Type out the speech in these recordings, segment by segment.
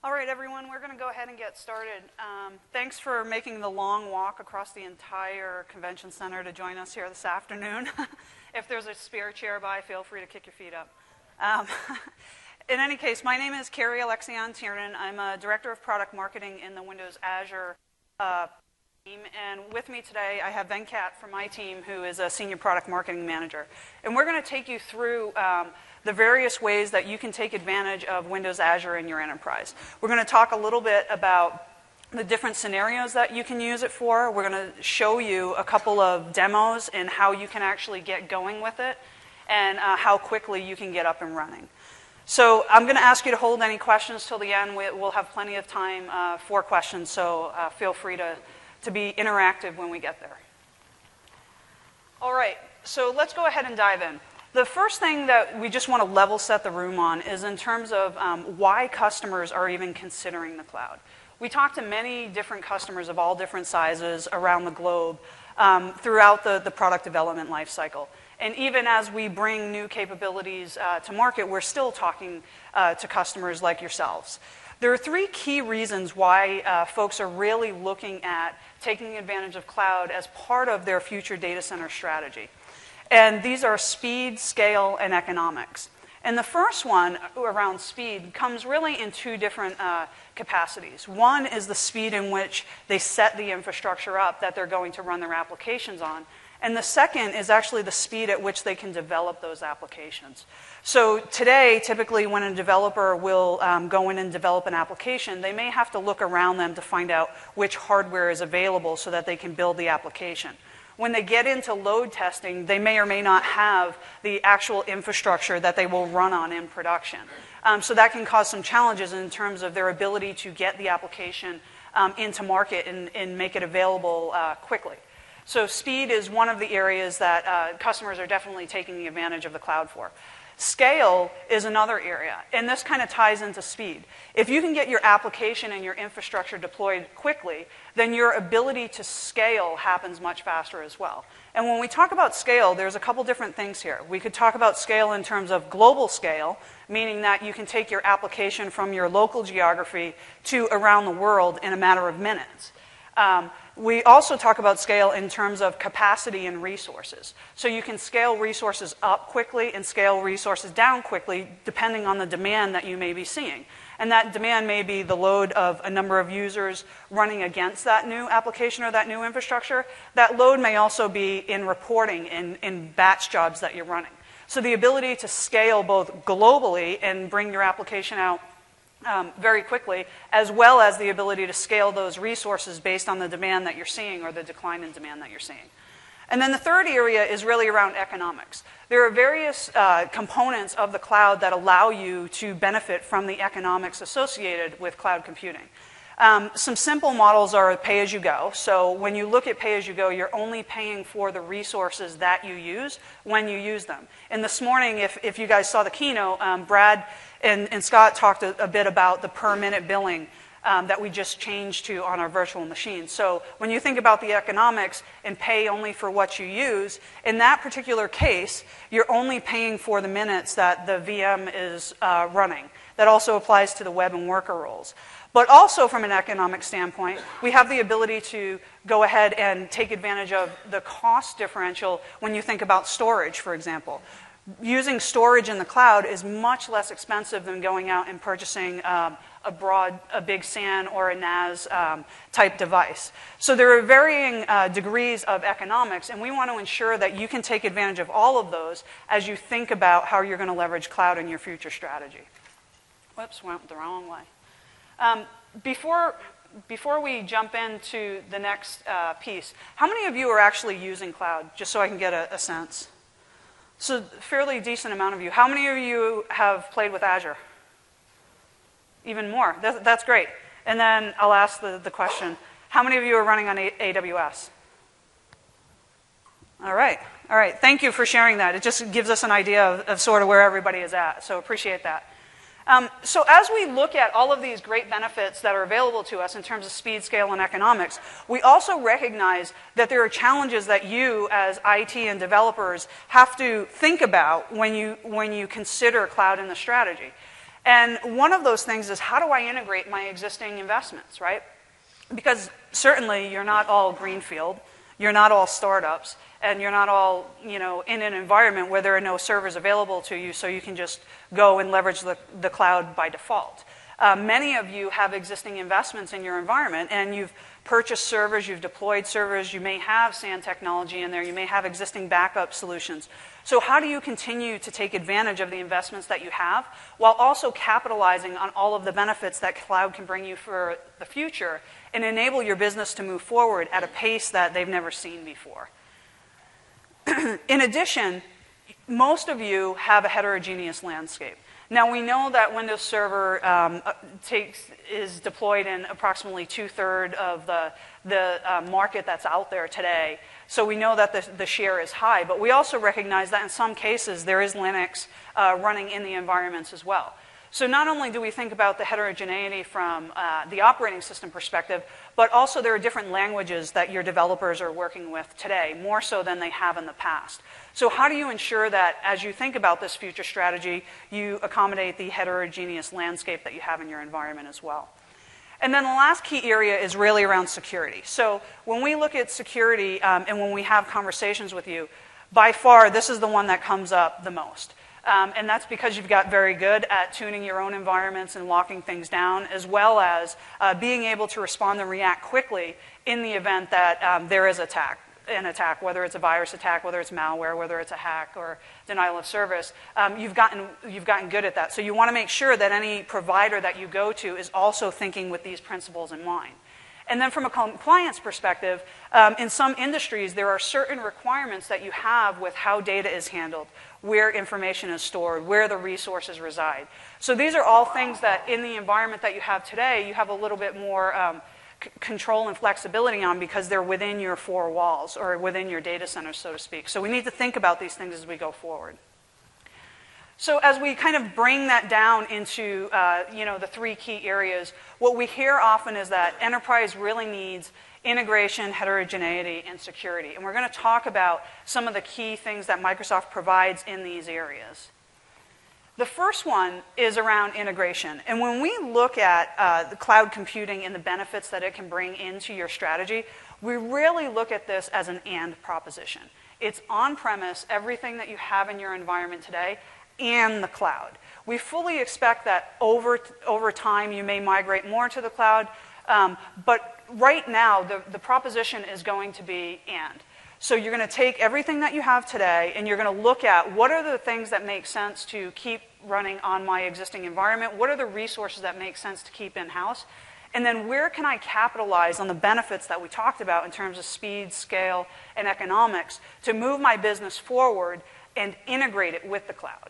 All right, everyone, we're going to go ahead and get started. Thanks for making the long walk across the entire convention center to join us here this afternoon. If there's a spare chair by, feel free to kick your feet up. In any case, my name is Carrie Alexion-Tiernan. I'm a Director of Product Marketing in the Windows Azure team. And with me today, I have Venkat from my team, who is a Senior Product Marketing Manager. And we're going to take you through the various ways that you can take advantage of Windows Azure in your enterprise. We're going to talk a little bit about the different scenarios that you can use it for. We're going to show you a couple of demos and how you can actually get going with it and how quickly you can get up and running. So I'm going to ask you to hold any questions till the end. We'll have plenty of time for questions, so feel free to be interactive when we get there. All right, so let's go ahead and dive in. The first thing that we just want to level set the room on is in terms of why customers are even considering the cloud. We talk to many different customers of all different sizes around the globe throughout the product development lifecycle. And even as we bring new capabilities to market, we're still talking to customers like yourselves. There are three key reasons why folks are really looking at taking advantage of cloud as part of their future data center strategy. And these are speed, scale, and economics. And the first one, around speed, comes really in two different capacities. One is the speed in which they set the infrastructure up that they're going to run their applications on. And the second is actually the speed at which they can develop those applications. So today, typically when a developer will go in and develop an application, they may have to look around them to find out which hardware is available so that they can build the application. When they get into load testing, they may or may not have the actual infrastructure that they will run on in production. So that can cause some challenges in terms of their ability to get the application into market and make it available quickly. So speed is one of the areas that customers are definitely taking advantage of the cloud for. Scale is another area, and this kind of ties into speed. If you can get your application and your infrastructure deployed quickly, then your ability to scale happens much faster as well. And when we talk about scale, there's a couple different things here. We could talk about scale in terms of global scale, meaning that you can take your application from your local geography to around the world in a matter of minutes. We also talk about scale in terms of capacity and resources. So you can scale resources up quickly and scale resources down quickly depending on the demand that you may be seeing. And that demand may be the load of a number of users running against that new application or that new infrastructure. That load may also be in reporting in batch jobs that you're running. So the ability to scale both globally and bring your application out very quickly, as well as the ability to scale those resources based on the demand that you're seeing or the decline in demand that you're seeing. And then the third area is really around economics. There are various components of the cloud that allow you to benefit from the economics associated with cloud computing. Some simple models are pay-as-you-go. So when you look at pay-as-you-go, you're only paying for the resources that you use when you use them. And this morning, if you guys saw the keynote, Brad and Scott talked a bit about the per-minute billing that we just changed to on our virtual machines. So when you think about the economics and pay only for what you use, in that particular case, you're only paying for the minutes that the VM is running. That also applies to the web and worker roles. But also from an economic standpoint, we have the ability to go ahead and take advantage of the cost differential when you think about storage, for example. Using storage in the cloud is much less expensive than going out and purchasing a big SAN or a NAS type device. So there are varying degrees of economics, and we want to ensure that you can take advantage of all of those as you think about how you're going to leverage cloud in your future strategy. Whoops, went the wrong way. Before we jump into the next piece, how many of you are actually using cloud, just so I can get a sense? So a fairly decent amount of you. How many of you have played with Azure? Even more. That's great. And then I'll ask the question, how many of you are running on AWS? All right. All right. Thank you for sharing that. It just gives us an idea of sort of where everybody is at, so appreciate that. So as we look at all of these great benefits that are available to us in terms of speed, scale, and economics, we also recognize that there are challenges that you as IT and developers have to think about when you consider cloud in the strategy. And one of those things is, how do I integrate my existing investments, right? Because certainly you're not all greenfield, you're not all startups, and you're not all, in an environment where there are no servers available to you, so you can just go and leverage the cloud by default. Many of you have existing investments in your environment, and you've purchased servers, you've deployed servers, you may have SAN technology in there, you may have existing backup solutions. So how do you continue to take advantage of the investments that you have while also capitalizing on all of the benefits that cloud can bring you for the future and enable your business to move forward at a pace that they've never seen before? In addition, most of you have a heterogeneous landscape. Now, we know that Windows Server is deployed in approximately 2/3 of the market that's out there today. So we know that the share is high, but we also recognize that in some cases there is Linux running in the environments as well. So not only do we think about the heterogeneity from the operating system perspective, but also there are different languages that your developers are working with today, more so than they have in the past. So how do you ensure that as you think about this future strategy, you accommodate the heterogeneous landscape that you have in your environment as well? And then the last key area is really around security. So when we look at security and when we have conversations with you, by far this is the one that comes up the most. And that's because you've got very good at tuning your own environments and locking things down, as well as being able to respond and react quickly in the event that there is an attack, whether it's a virus attack, whether it's malware, whether it's a hack or denial of service. You've gotten good at that. So you want to make sure that any provider that you go to is also thinking with these principles in mind. And then from a compliance perspective, in some industries, there are certain requirements that you have with how data is handled, where information is stored, where the resources reside. So these are all things that in the environment that you have today, you have a little bit more control and flexibility on because they're within your four walls or within your data centers, so to speak. So we need to think about these things as we go forward. So as we kind of bring that down into the three key areas, what we hear often is that enterprise really needs integration, heterogeneity, and security. And we're going to talk about some of the key things that Microsoft provides in these areas. The first one is around integration. And when we look at the cloud computing and the benefits that it can bring into your strategy, we really look at this as an and proposition. It's on-premise, everything that you have in your environment today, and the cloud. We fully expect that over time you may migrate more to the cloud, but right now the proposition is going to be and. So you're going to take everything that you have today and you're going to look at what are the things that make sense to keep running on my existing environment, what are the resources that make sense to keep in-house, and then where can I capitalize on the benefits that we talked about in terms of speed, scale, and economics to move my business forward and integrate it with the cloud.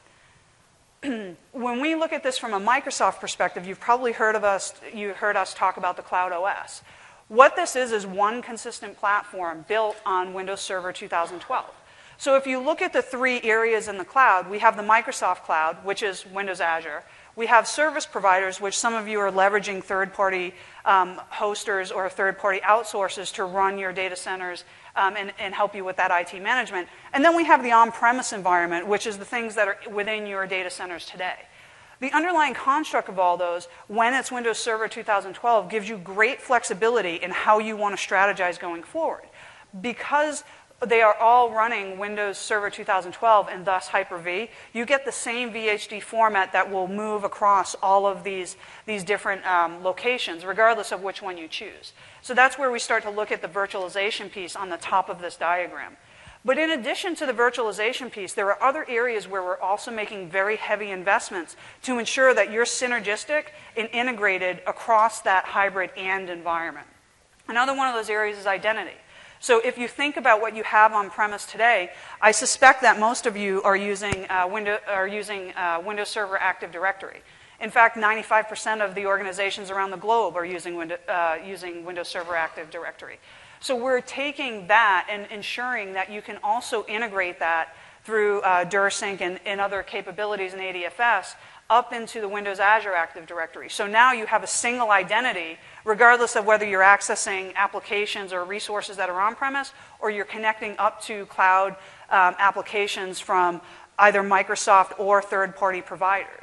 When we look at this from a Microsoft perspective, you've probably heard us talk about the Cloud OS. What this is one consistent platform built on Windows Server 2012. So if you look at the three areas in the cloud, we have the Microsoft Cloud, which is Windows Azure. We have service providers, which some of you are leveraging third-party hosters or third-party outsources to run your data centers and help you with that IT management. And then we have the on-premise environment, which is the things that are within your data centers today. The underlying construct of all those, when it's Windows Server 2012, gives you great flexibility in how you want to strategize going forward. Because they are all running Windows Server 2012 and thus Hyper-V, you get the same VHD format that will move across all of these different locations, regardless of which one you choose. So that's where we start to look at the virtualization piece on the top of this diagram. But in addition to the virtualization piece, there are other areas where we're also making very heavy investments to ensure that you're synergistic and integrated across that hybrid and environment. Another one of those areas is identity. So if you think about what you have on premise today, I suspect that most of you are using Windows Server Active Directory. In fact, 95% of the organizations around the globe are using Windows Server Active Directory. So we're taking that and ensuring that you can also integrate that through DuraSync and other capabilities in ADFS up into the Windows Azure Active Directory. So now you have a single identity, regardless of whether you're accessing applications or resources that are on-premise, or you're connecting up to cloud applications from either Microsoft or third-party providers.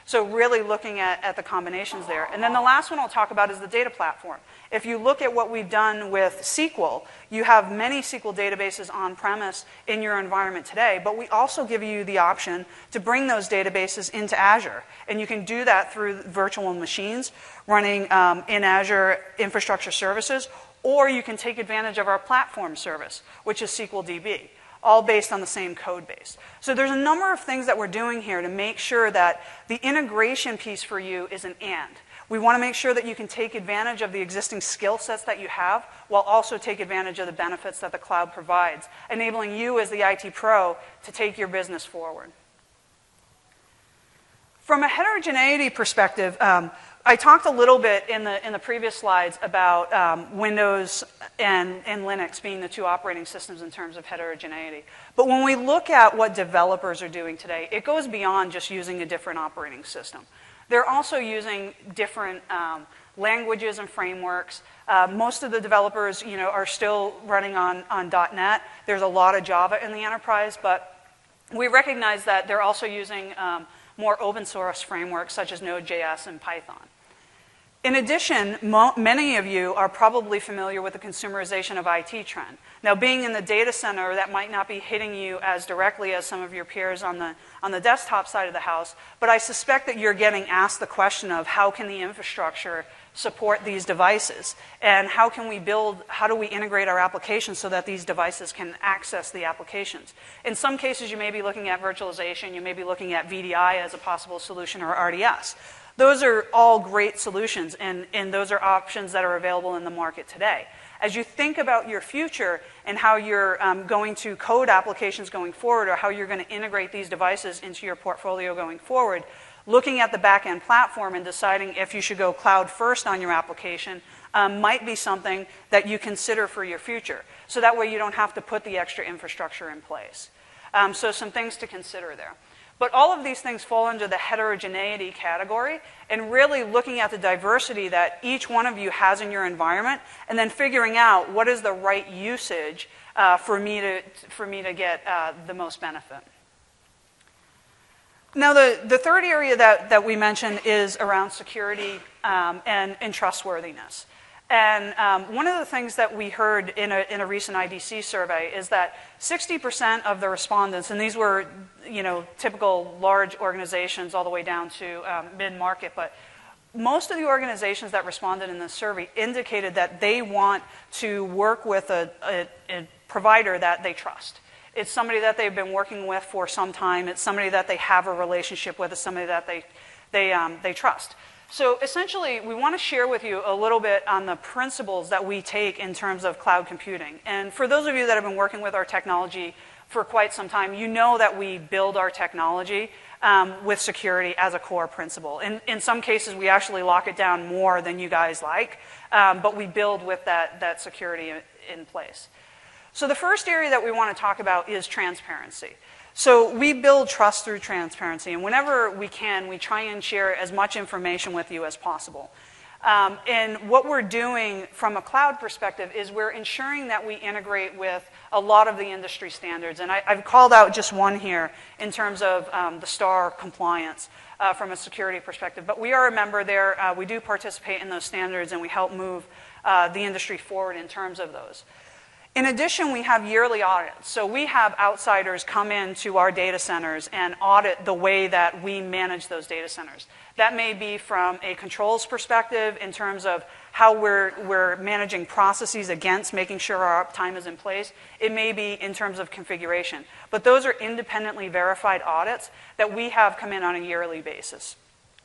So really looking at the combinations there. And then the last one I'll talk about is the data platform. If you look at what we've done with SQL, you have many SQL databases on-premise in your environment today, but we also give you the option to bring those databases into Azure. And you can do that through virtual machines running in Azure Infrastructure Services, or you can take advantage of our platform service, which is SQLDB, all based on the same code base. So there's a number of things that we're doing here to make sure that the integration piece for you is an and. We want to make sure that you can take advantage of the existing skill sets that you have while also take advantage of the benefits that the cloud provides, enabling you as the IT pro to take your business forward. From a heterogeneity perspective, I talked a little bit in the previous slides about Windows and Linux being the two operating systems in terms of heterogeneity. But when we look at what developers are doing today, it goes beyond just using a different operating system. They're also using different languages and frameworks. Most of the developers, are still running on .NET. There's a lot of Java in the enterprise, but we recognize that they're also using more open source frameworks such as Node.js and Python. In addition, many of you are probably familiar with the consumerization of IT trend. Now, being in the data center, that might not be hitting you as directly as some of your peers on the desktop side of the house, but I suspect that you're getting asked the question of how can the infrastructure support these devices, and how do we integrate our applications so that these devices can access the applications. In some cases, you may be looking at virtualization, you may be looking at VDI as a possible solution, or RDS. Those are all great solutions, and those are options that are available in the market today. As you think about your future and how you're going to code applications going forward, or how you're going to integrate these devices into your portfolio going forward, looking at the back-end platform and deciding if you should go cloud first on your application might be something that you consider for your future. So that way you don't have to put the extra infrastructure in place. So some things to consider there. But all of these things fall under the heterogeneity category, and really looking at the diversity that each one of you has in your environment, and then figuring out what is the right usage for me to get the most benefit. Now, the third area that we mentioned is around security and trustworthiness. And one of the things that we heard in a recent IDC survey is that 60% of the respondents, and these were typical large organizations all the way down to mid-market, but most of the organizations that responded in this survey indicated that they want to work with a provider that they trust. It's somebody that they've been working with for some time. It's somebody that they have a relationship with. It's somebody that they trust. So essentially, we want to share with you a little bit on the principles that we take in terms of cloud computing. And for those of you that have been working with our technology for quite some time, you know that we build our technology with security as a core principle. In some cases, we actually lock it down more than you guys like, but we build with that security in place. So the first area that we want to talk about is transparency. So we build trust through transparency, and whenever we can, we try and share as much information with you as possible. And what we're doing from a cloud perspective is we're ensuring that we integrate with a lot of the industry standards. And I've called out just one here in terms of the STAR compliance from a security perspective. But we are a member there. We do participate in those standards, and we help move the industry forward in terms of those. In addition, we have yearly audits. So we have outsiders come into our data centers and audit the way that we manage those data centers. That may be from a controls perspective in terms of how we're managing processes against making sure our uptime is in place. It may be in terms of configuration. But those are independently verified audits that we have come in on a yearly basis.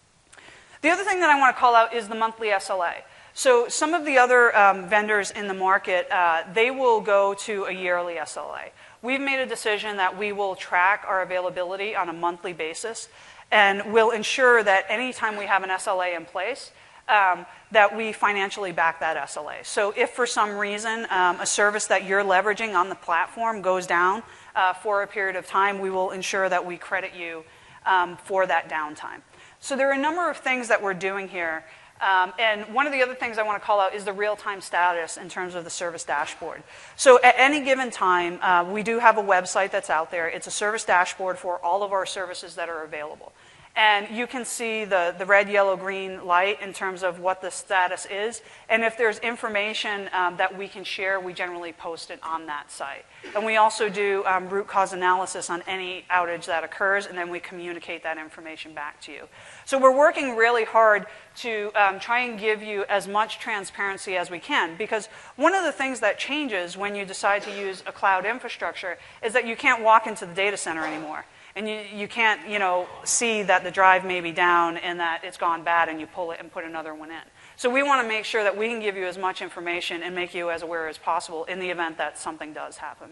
The other thing that I want to call out is the monthly SLA. So some of the other vendors in the market, they will go to a yearly SLA. We've made a decision that we will track our availability on a monthly basis, and we'll ensure that anytime we have an SLA in place, that we financially back that SLA. So if for some reason a service that you're leveraging on the platform goes down for a period of time, we will ensure that we credit you for that downtime. So there are a number of things that we're doing here. And one of the other things I want to call out is the real-time status in terms of the service dashboard. So at any given time, we do have a website that's out there. It's a service dashboard for all of our services that are available. And you can see the red, yellow, green light in terms of what the status is. And if there's information that we can share, we generally post it on that site. And we also do root cause analysis on any outage that occurs, and then we communicate that information back to you. So we're working really hard to try and give you as much transparency as we can, because one of the things that changes when you decide to use a cloud infrastructure is that you can't walk into the data center anymore. And you can't, see that the drive may be down and that it's gone bad and you pull it and put another one in. So we want to make sure that we can give you as much information and make you as aware as possible in the event that something does happen.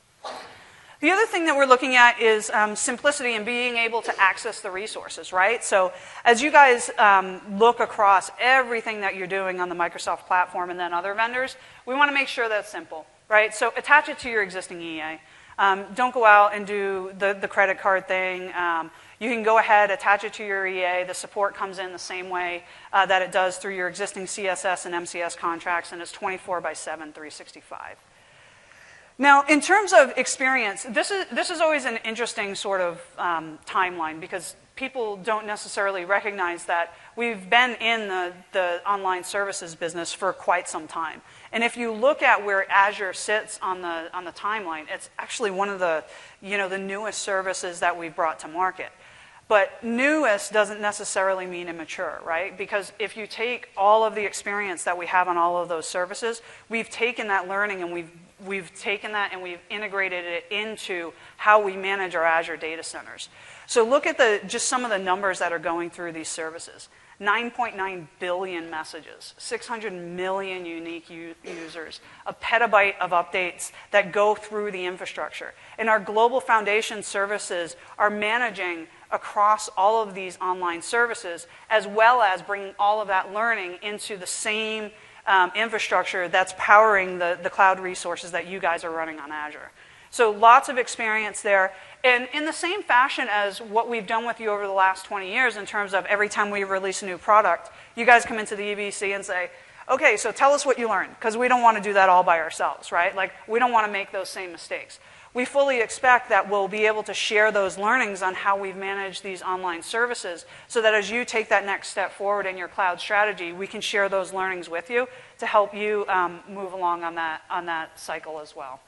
The other thing that we're looking at is simplicity and being able to access the resources, right? So as you guys look across everything that you're doing on the Microsoft platform and then other vendors, we want to make sure that's simple, right? So attach it to your existing EA. Don't go out and do the credit card thing. You can go ahead, attach it to your EA. The support comes in the same way that it does through your existing CSS and MCS contracts, and it's 24/7, 365. Now, in terms of experience, this is always an interesting sort of timeline, because people don't necessarily recognize that we've been in the online services business for quite some time. And if you look at where Azure sits on the timeline, it's actually one of the newest services that we've brought to market. But newest doesn't necessarily mean immature, right? Because if you take all of the experience that we have on all of those services, we've taken that learning and we've taken that and we've integrated it into how we manage our Azure data centers. So look at just some of the numbers that are going through these services. 9.9 billion messages, 600 million unique users, a petabyte of updates that go through the infrastructure. And our global foundation services are managing across all of these online services, as well as bringing all of that learning into the same infrastructure that's powering the cloud resources that you guys are running on Azure. So lots of experience there. And in the same fashion as what we've done with you over the last 20 years in terms of every time we release a new product, you guys come into the EBC and say, okay, so tell us what you learned, because we don't want to do that all by ourselves, right? Like, we don't want to make those same mistakes. We fully expect that we'll be able to share those learnings on how we've managed these online services, so that as you take that next step forward in your cloud strategy, we can share those learnings with you to help you move along on that cycle as well.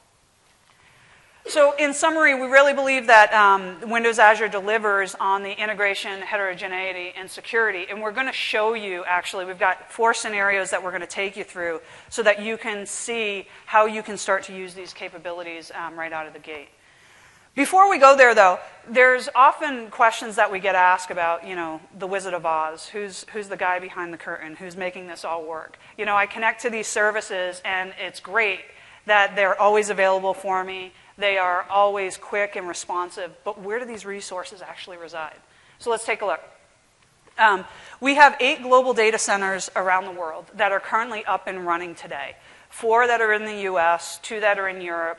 So in summary, we really believe that Windows Azure delivers on the integration, heterogeneity, and security. And we're going to show you, actually, we've got 4 scenarios that we're going to take you through so that you can see how you can start to use these capabilities right out of the gate. Before we go there, though, there's often questions that we get asked about, the Wizard of Oz. Who's the guy behind the curtain? Who's making this all work? I connect to these services, and it's great that they're always available for me. They are always quick and responsive, but where do these resources actually reside? So let's take a look. We have 8 global data centers around the world that are currently up and running today. 4 that are in the US, 2 that are in Europe,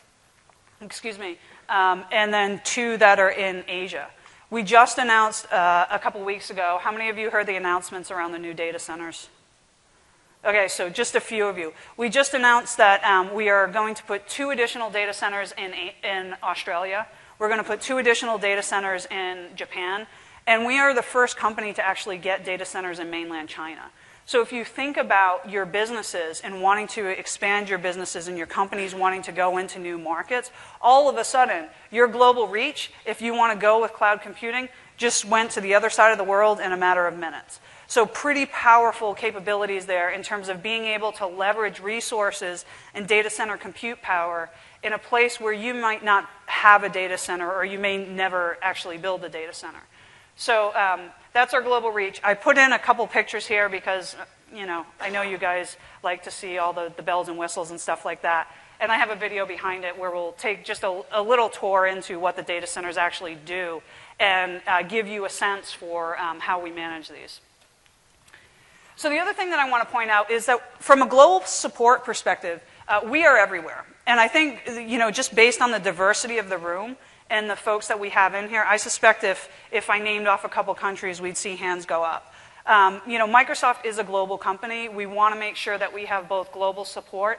and then 2 that are in Asia. We just announced a couple weeks ago, how many of you heard the announcements around the new data centers? Okay, so just a few of you. We just announced that we are going to put 2 additional data centers in Australia. We're going to put 2 additional data centers in Japan. And we are the first company to actually get data centers in mainland China. So if you think about your businesses and wanting to expand your businesses and your companies wanting to go into new markets, all of a sudden, your global reach, if you want to go with cloud computing, just went to the other side of the world in a matter of minutes. So pretty powerful capabilities there in terms of being able to leverage resources and data center compute power in a place where you might not have a data center, or you may never actually build a data center. So that's our global reach. I put in a couple pictures here because, I know you guys like to see all the bells and whistles and stuff like that. And I have a video behind it where we'll take just a little tour into what the data centers actually do and give you a sense for how we manage these. So the other thing that I want to point out is that from a global support perspective, we are everywhere. And I think, just based on the diversity of the room and the folks that we have in here, I suspect if I named off a couple countries, we'd see hands go up. Microsoft is a global company. We want to make sure that we have both global support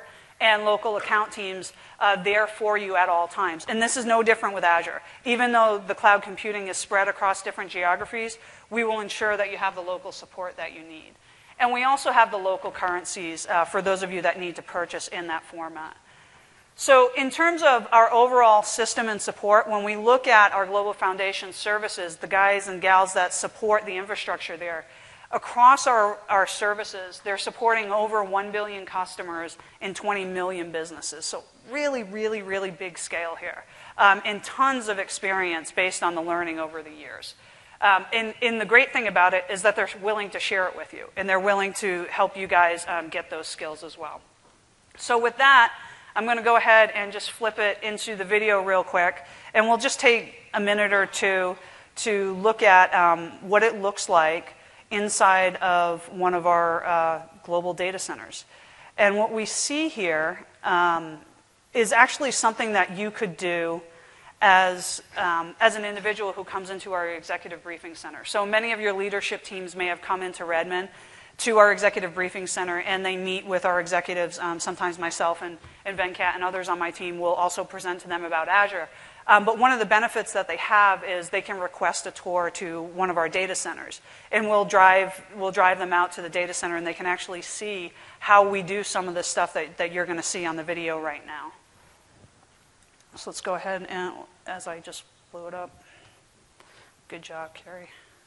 and local account teams there for you at all times. And this is no different with Azure. Even though the cloud computing is spread across different geographies, we will ensure that you have the local support that you need. And we also have the local currencies for those of you that need to purchase in that format. So in terms of our overall system and support, when we look at our Global Foundation services, the guys and gals that support the infrastructure there, across our services, they're supporting over 1 billion customers and 20 million businesses. So really, really, really big scale here. And tons of experience based on the learning over the years. And the great thing about it is that they're willing to share it with you. And they're willing to help you guys get those skills as well. So with that, I'm going to go ahead and just flip it into the video real quick. And we'll just take a minute or two to look at what it looks like inside of one of our global data centers. And what we see here is actually something that you could do as an individual who comes into our executive briefing center. So many of your leadership teams may have come into Redmond to our executive briefing center, and they meet with our executives. Sometimes myself and Venkat and others on my team will also present to them about Azure. But one of the benefits that they have is they can request a tour to one of our data centers. And we'll drive them out to the data center, and they can actually see how we do some of the stuff that you're going to see on the video right now. So let's go ahead and, as I just blew it up. Good job, Carrie.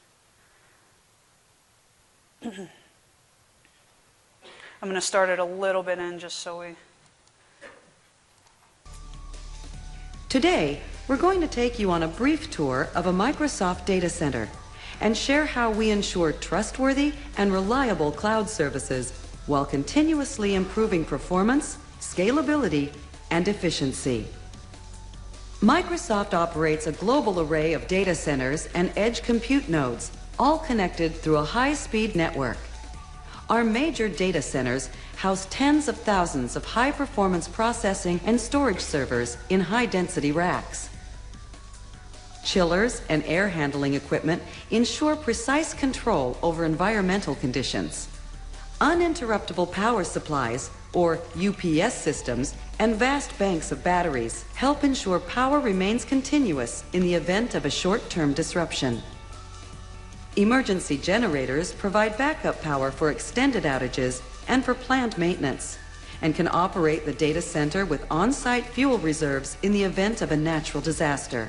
I'm going to start it a little bit in just so we... Today, we're going to take you on a brief tour of a Microsoft data center and share how we ensure trustworthy and reliable cloud services while continuously improving performance, scalability, and efficiency. Microsoft operates a global array of data centers and edge compute nodes, all connected through a high-speed network. Our major data centers house tens of thousands of high-performance processing and storage servers in high-density racks. Chillers and air handling equipment ensure precise control over environmental conditions. Uninterruptible power supplies, or UPS systems, and vast banks of batteries help ensure power remains continuous in the event of a short-term disruption. Emergency generators provide backup power for extended outages and for planned maintenance, and can operate the data center with on-site fuel reserves in the event of a natural disaster.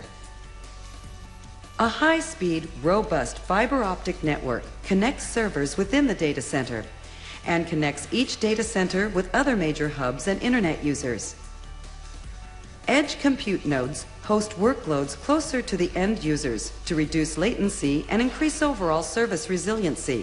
A high-speed, robust fiber optic network connects servers within the data center and connects each data center with other major hubs and internet users. Edge compute nodes host workloads closer to the end users to reduce latency and increase overall service resiliency.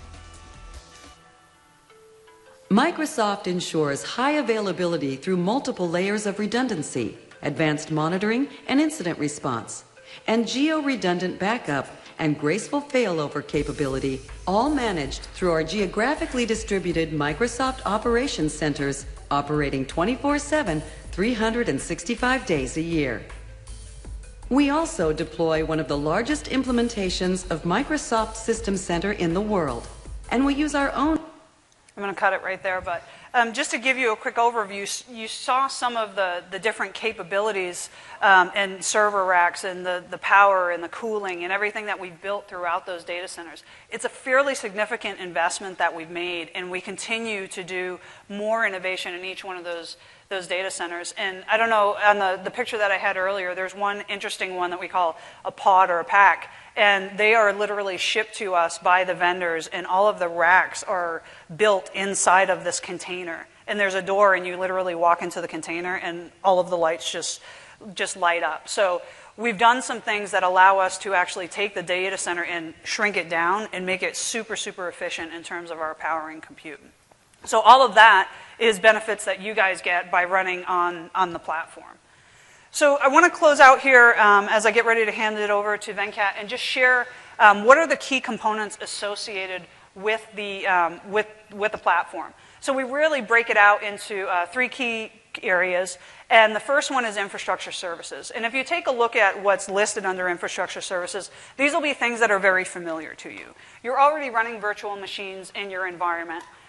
Microsoft ensures high availability through multiple layers of redundancy, advanced monitoring and incident response, and geo-redundant backup and graceful failover capability, all managed through our geographically distributed Microsoft Operations Centers, operating 24/7, 365 days a year. We also deploy one of the largest implementations of Microsoft System Center in the world, and we use our own... I'm going to cut it right there, but just to give you a quick overview, you saw some of the different capabilities and server racks and the power and the cooling and everything that we've built throughout those data centers. It's a fairly significant investment that we've made, and we continue to do more innovation in each one of those data centers. And I don't know, on the picture that I had earlier, there's one interesting one that we call a pod or a pack. And they are literally shipped to us by the vendors, and all of the racks are built inside of this container. And there's a door, and you literally walk into the container, and all of the lights just light up. So we've done some things that allow us to actually take the data center and shrink it down and make it super, super efficient in terms of our power and compute. So all of that is benefits that you guys get by running on the platform. So I want to close out here as I get ready to hand it over to Venkat and just share what are the key components associated with the platform. So we really break it out into three key areas, and the first one is infrastructure services. And if you take a look at what's listed under infrastructure services, these will be things that are very familiar to you. You're already running virtual machines in your environment.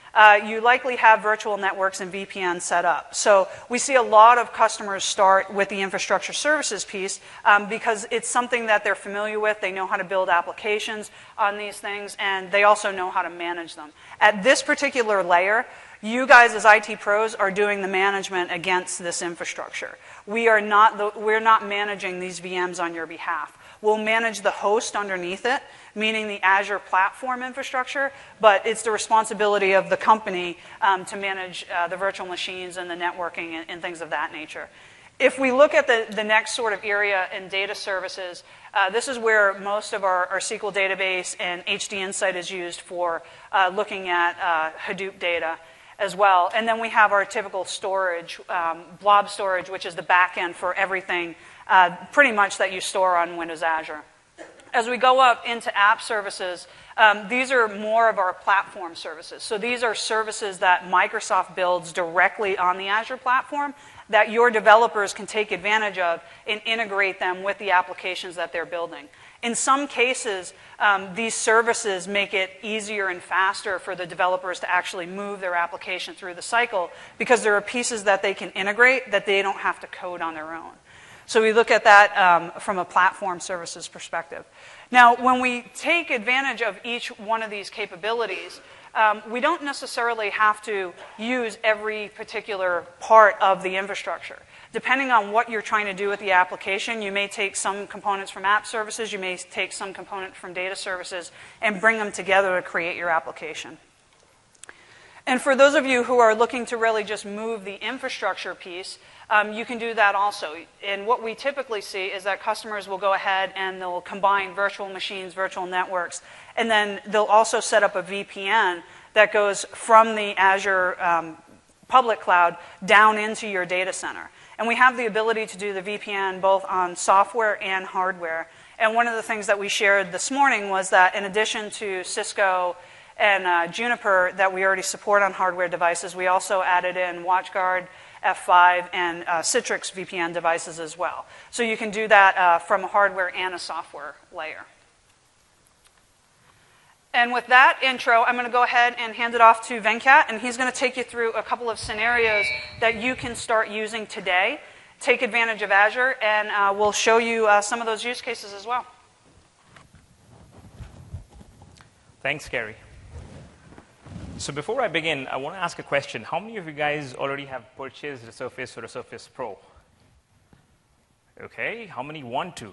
you likely have virtual networks and VPN set up. So we see a lot of customers start with the infrastructure services piece because it's something that they're familiar with. They know how to build applications on these things, and they also know how to manage them. At this particular layer, you guys as IT pros are doing the management against this infrastructure. We're not managing these VMs on your behalf. We'll manage the host underneath it, meaning the Azure platform infrastructure, but it's the responsibility of the company to manage the virtual machines and the networking and things of that nature. If we look at the next sort of area in data services, this is where most of our SQL database and HD Insight is used for looking at Hadoop data as well. And then we have our typical storage, blob storage, which is the back end for everything pretty much that you store on Windows Azure. As we go up into app services, these are more of our platform services. So these are services that Microsoft builds directly on the Azure platform that your developers can take advantage of and integrate them with the applications that they're building. In some cases, these services make it easier and faster for the developers to actually move their application through the cycle because there are pieces that they can integrate that they don't have to code on their own. So we look at that from a platform services perspective. Now, when we take advantage of each one of these capabilities, we don't necessarily have to use every particular part of the infrastructure. Depending on what you're trying to do with the application, you may take some components from app services, you may take some component from data services, and bring them together to create your application. And for those of you who are looking to really just move the infrastructure piece, you can do that also. And what we typically see is that customers will go ahead and they'll combine virtual machines, virtual networks, and then they'll also set up a VPN that goes from the Azure public cloud down into your data center. And we have the ability to do the VPN both on software and hardware. And one of the things that we shared this morning was that in addition to Cisco and Juniper that we already support on hardware devices, we also added in WatchGuard, F5, and Citrix VPN devices as well. So you can do that from a hardware and a software layer. And with that intro, I'm going to go ahead and hand it off to Venkat, and he's going to take you through a couple of scenarios that you can start using today, take advantage of Azure, and we'll show you some of those use cases as well. Thanks, Gary. So before I begin, I want to ask a question. How many of you guys already have purchased a Surface or a Surface Pro? Okay, how many want to?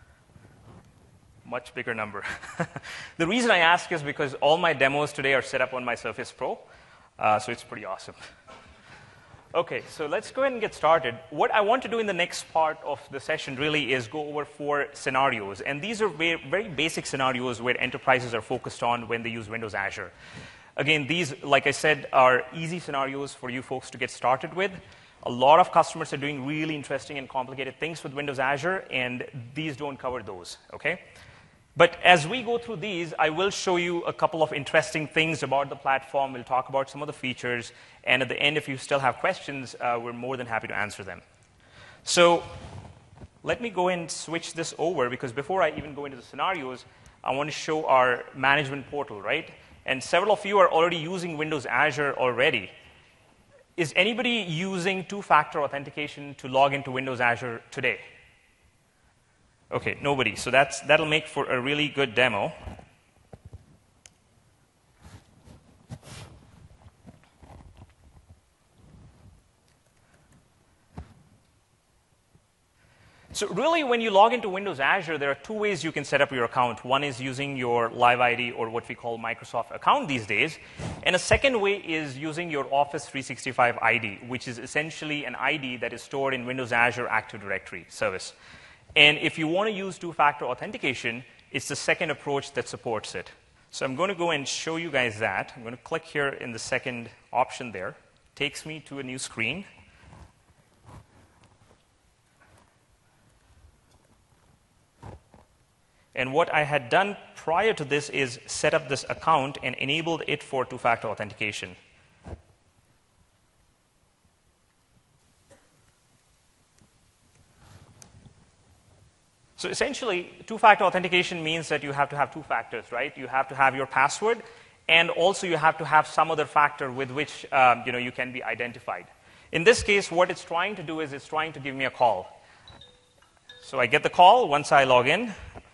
Much bigger number. The reason I ask is because all my demos today are set up on my Surface Pro, so it's pretty awesome. Okay, so let's go ahead and get started. What I want to do in the next part of the session really is go over 4 scenarios, and these are very basic scenarios where enterprises are focused on when they use Windows Azure. Again, these, like I said, are easy scenarios for you folks to get started with. A lot of customers are doing really interesting and complicated things with Windows Azure, and these don't cover those, okay? But as we go through these, I will show you a couple of interesting things about the platform. We'll talk about some of the features, and at the end, if you still have questions, we're more than happy to answer them. So let me go and switch this over, because before I even go into the scenarios, I want to show our management portal, right? And several of you are already using Windows Azure already. Is anybody using two-factor authentication to log into Windows Azure today? Okay, nobody. So that'll make for a really good demo. So really, when you log into Windows Azure, there are 2 ways you can set up your account. One is using your Live ID, or what we call Microsoft account these days. And a second way is using your Office 365 ID, which is essentially an ID that is stored in Windows Azure Active Directory service. And if you want to use two-factor authentication, it's the second approach that supports it. So I'm going to go and show you guys that. I'm going to click here in the second option there. Takes me to a new screen. And what I had done prior to this is set up this account and enabled it for two-factor authentication. So essentially, two-factor authentication means that you have to have 2 factors, right? You have to have your password, and also you have to have some other factor with which you can be identified. In this case, what it's trying to do is it's trying to give me a call. So I get the call once I log in.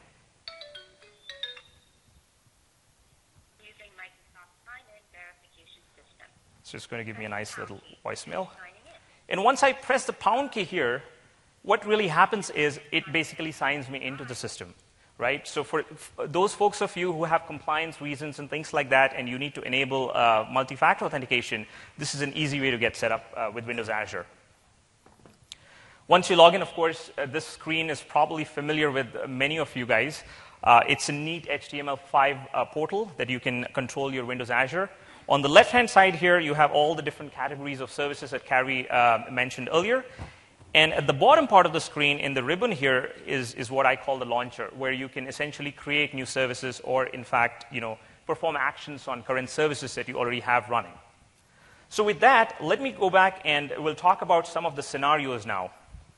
Using Microsoft Sign-In Verification System. So it's going to give me a nice little voicemail. And once I press the pound key here, what really happens is it basically signs me into the system, right? So for those folks of you who have compliance reasons and things like that, and you need to enable multi-factor authentication, this is an easy way to get set up with Windows Azure. Once you log in, of course, this screen is probably familiar with many of you guys. It's a neat HTML5 portal that you can control your Windows Azure. On the left-hand side here, you have all the different categories of services that Carrie mentioned earlier. And at the bottom part of the screen, in the ribbon here, is what I call the launcher, where you can essentially create new services or, in fact, perform actions on current services that you already have running. So with that, let me go back and we'll talk about some of the scenarios now.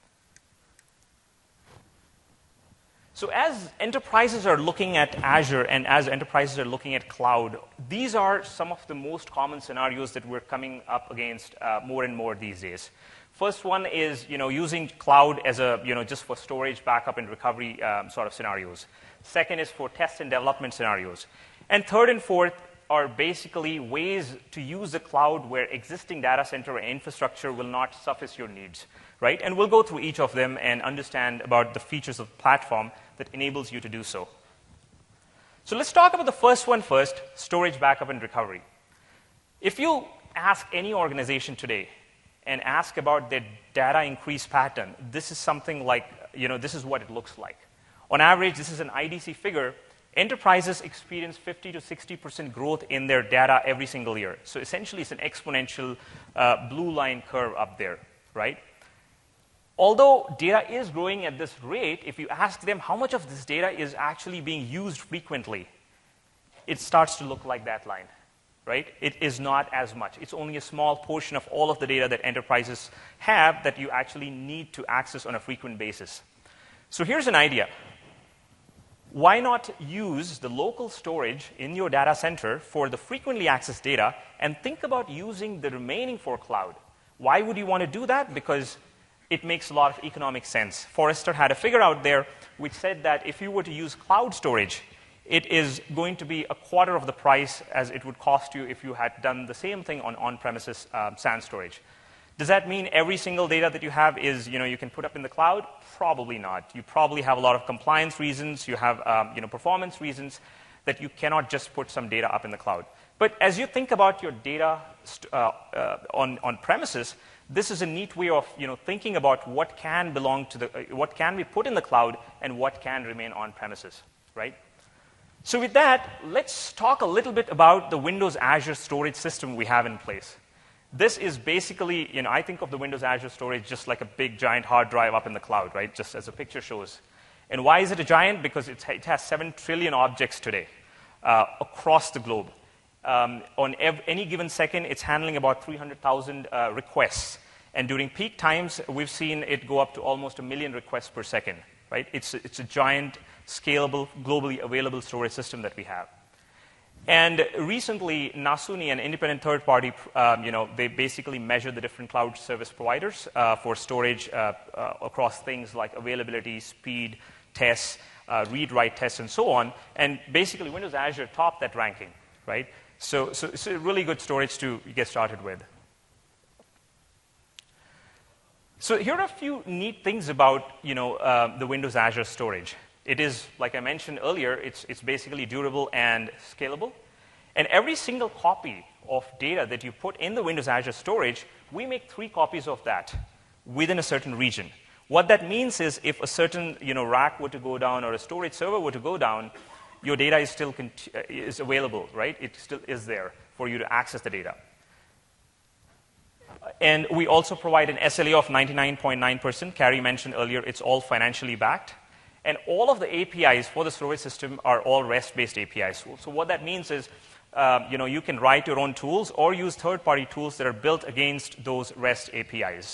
So as enterprises are looking at Azure and as enterprises are looking at cloud, these are some of the most common scenarios that we're coming up against more and more these days. First one is using cloud as a just for storage, backup, and recovery sort of scenarios. Second is for test and development scenarios. And third and fourth are basically ways to use the cloud where existing data center and infrastructure will not suffice your needs, right? And we'll go through each of them and understand about the features of the platform that enables you to do so. So let's talk about the first one first, storage, backup, and recovery. If you ask any organization today and ask about their data increase pattern, this is something like, this is what it looks like. On average, this is an IDC figure. Enterprises experience 50 to 60% growth in their data every single year. So essentially, it's an exponential blue line curve up there, right? Although data is growing at this rate, if you ask them how much of this data is actually being used frequently, it starts to look like that line, right? It is not as much. It's only a small portion of all of the data that enterprises have that you actually need to access on a frequent basis. So here's an idea. Why not use the local storage in your data center for the frequently accessed data and think about using the remaining for cloud? Why would you want to do that? Because it makes a lot of economic sense. Forrester had a figure out there which said that if you were to use cloud storage, it is going to be a quarter of the price as it would cost you if you had done the same thing on on-premises SAN storage. Does that mean every single data that you have is, you can put up in the cloud? Probably not. You probably have a lot of compliance reasons. You have, performance reasons that you cannot just put some data up in the cloud. But as you think about your data on premises, this is a neat way of, thinking about what can belong to what can be put in the cloud and what can remain on premises, right? So with that, let's talk a little bit about the Windows Azure storage system we have in place. This is basically, I think of the Windows Azure storage just like a big giant hard drive up in the cloud, right? Just as the picture shows. And why is it a giant? Because it has 7 trillion objects today across the globe. On any given second, it's handling about 300,000 requests. And during peak times, we've seen it go up to almost 1 million requests per second, right? It's a giant, scalable, globally available storage system that we have. And recently, Nasuni, an independent third party, they basically measure the different cloud service providers for storage across things like availability, speed, tests, read-write tests, and so on. And basically, Windows Azure topped that ranking, right? So it's a really good storage to get started with. So here are a few neat things about the Windows Azure storage. It is, like I mentioned earlier, it's basically durable and scalable. And every single copy of data that you put in the Windows Azure storage, we make 3 copies of that within a certain region. What that means is if a certain rack were to go down or a storage server were to go down, your data is still is available, right? It still is there for you to access the data. And we also provide an SLA of 99.9%. Carrie mentioned earlier, it's all financially backed. And all of the APIs for the storage system are all REST-based APIs. So what that means is, you can write your own tools or use third-party tools that are built against those REST APIs.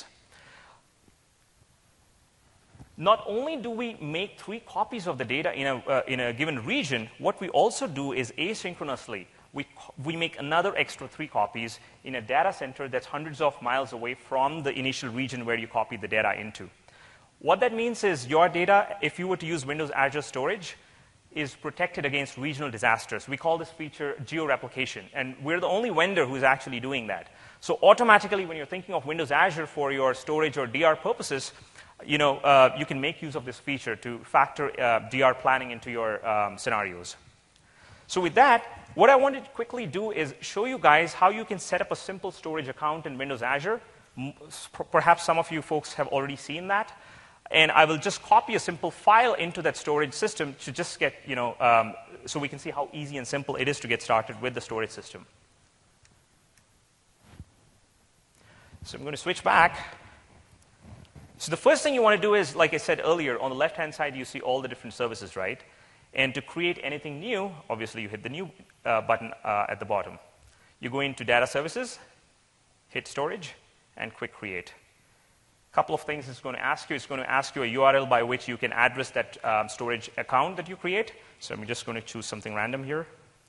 Not only do we make 3 copies of the data in a given region, what we also do is asynchronously, we make another extra 3 copies in a data center that's hundreds of miles away from the initial region where you copied the data into. What that means is your data, if you were to use Windows Azure Storage, is protected against regional disasters. We call this feature geo-replication, and we're the only vendor who's actually doing that. So automatically, when you're thinking of Windows Azure for your storage or DR purposes, you can make use of this feature to factor DR planning into your scenarios. So with that, what I wanted to quickly do is show you guys how you can set up a simple storage account in Windows Azure. Perhaps some of you folks have already seen that. And I will just copy a simple file into that storage system to just get, so we can see how easy and simple it is to get started with the storage system. So I'm going to switch back. So the first thing you want to do is, like I said earlier, on the left-hand side, you see all the different services, right? And to create anything new, obviously, you hit the new button at the bottom. You go into Data Services, hit Storage, and Quick Create. Couple of things it's going to ask you. It's going to ask you a URL by which you can address that storage account that you create. So I'm just going to choose something random here.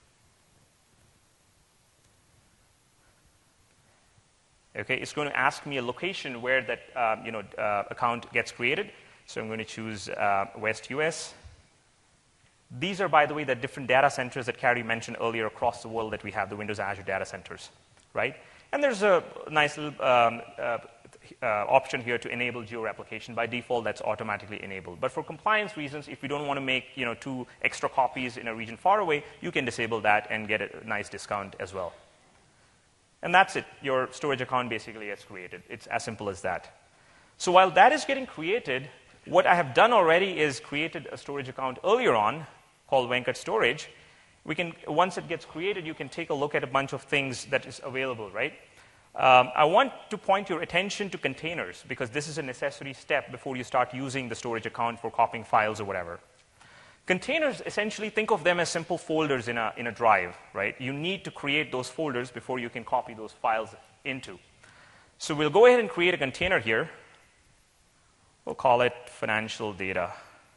Okay, it's going to ask me a location where that account gets created. So I'm going to choose West US. These are, by the way, the different data centers that Carrie mentioned earlier across the world that we have, the Windows Azure data centers, right? And there's a nice little option here to enable geo-replication. By default, that's automatically enabled. But for compliance reasons, if you don't want to make 2 extra copies in a region far away, you can disable that and get a nice discount as well. And that's it. Your storage account basically gets created. It's as simple as that. So while that is getting created, what I have done already is created a storage account earlier on called Venkat Storage. Once it gets created, you can take a look at a bunch of things that is available, right? I want to point your attention to containers, because this is a necessary step before you start using the storage account for copying files or whatever. Containers, essentially, think of them as simple folders in a drive, right? You need to create those folders before you can copy those files into. So we'll go ahead and create a container here. We'll call it financial data.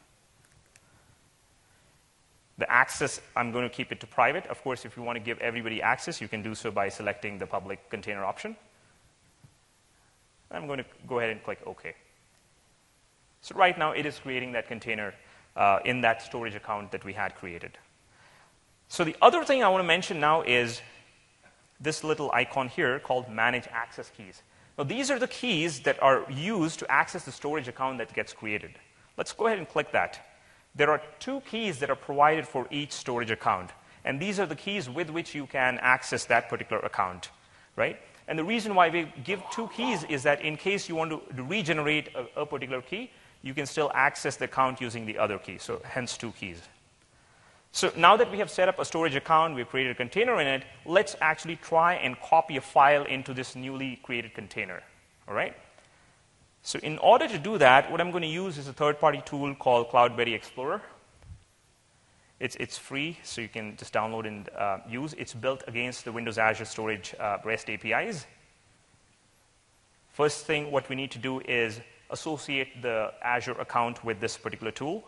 The access, I'm going to keep it to private. Of course, if you want to give everybody access, you can do so by selecting the public container option. I'm going to go ahead and click OK. So right now, it is creating that container in that storage account that we had created. So the other thing I want to mention now is this little icon here called Manage Access Keys. Now, these are the keys that are used to access the storage account that gets created. Let's go ahead and click that. There are 2 keys that are provided for each storage account. And these are the keys with which you can access that particular account, right? And the reason why we give 2 keys is that in case you want to regenerate a particular key, you can still access the account using the other key. So hence 2 keys. So now that we have set up a storage account, we've created a container in it, let's actually try and copy a file into this newly created container, all right? So in order to do that, what I'm going to use is a third-party tool called Cloudberry Explorer. It's free, so you can just download and use. It's built against the Windows Azure Storage REST APIs. First thing, what we need to do is associate the Azure account with this particular tool.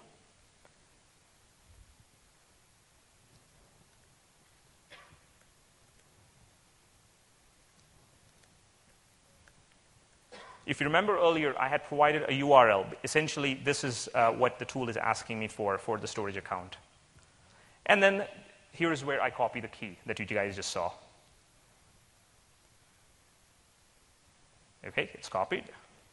If you remember earlier, I had provided a URL. Essentially, this is what the tool is asking me for the storage account. And then here is where I copy the key that you guys just saw. Okay, it's copied.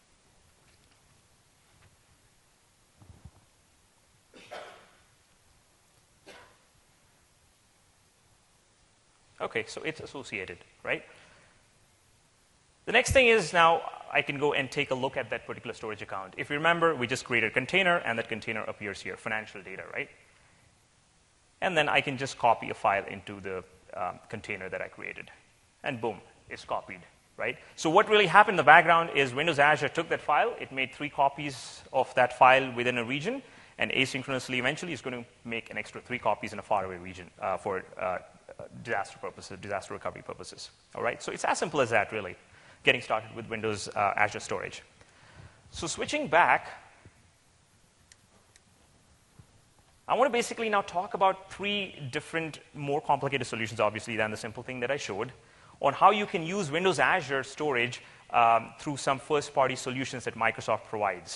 Okay, so it's associated, right? The next thing is now I can go and take a look at that particular storage account. If you remember, we just created a container, and that container appears here, financial data, right? And then I can just copy a file into the container that I created. And boom, it's copied, right? So what really happened in the background is Windows Azure took that file, it made 3 copies of that file within a region, and asynchronously, eventually, it's going to make an extra 3 copies in a faraway region for disaster purposes, disaster recovery purposes, all right? So it's as simple as that, really, getting started with Windows Azure Storage. So switching back, I want to basically now talk about 3 different, more complicated solutions, obviously, than the simple thing that I showed, on how you can use Windows Azure storage through some first-party solutions that Microsoft provides.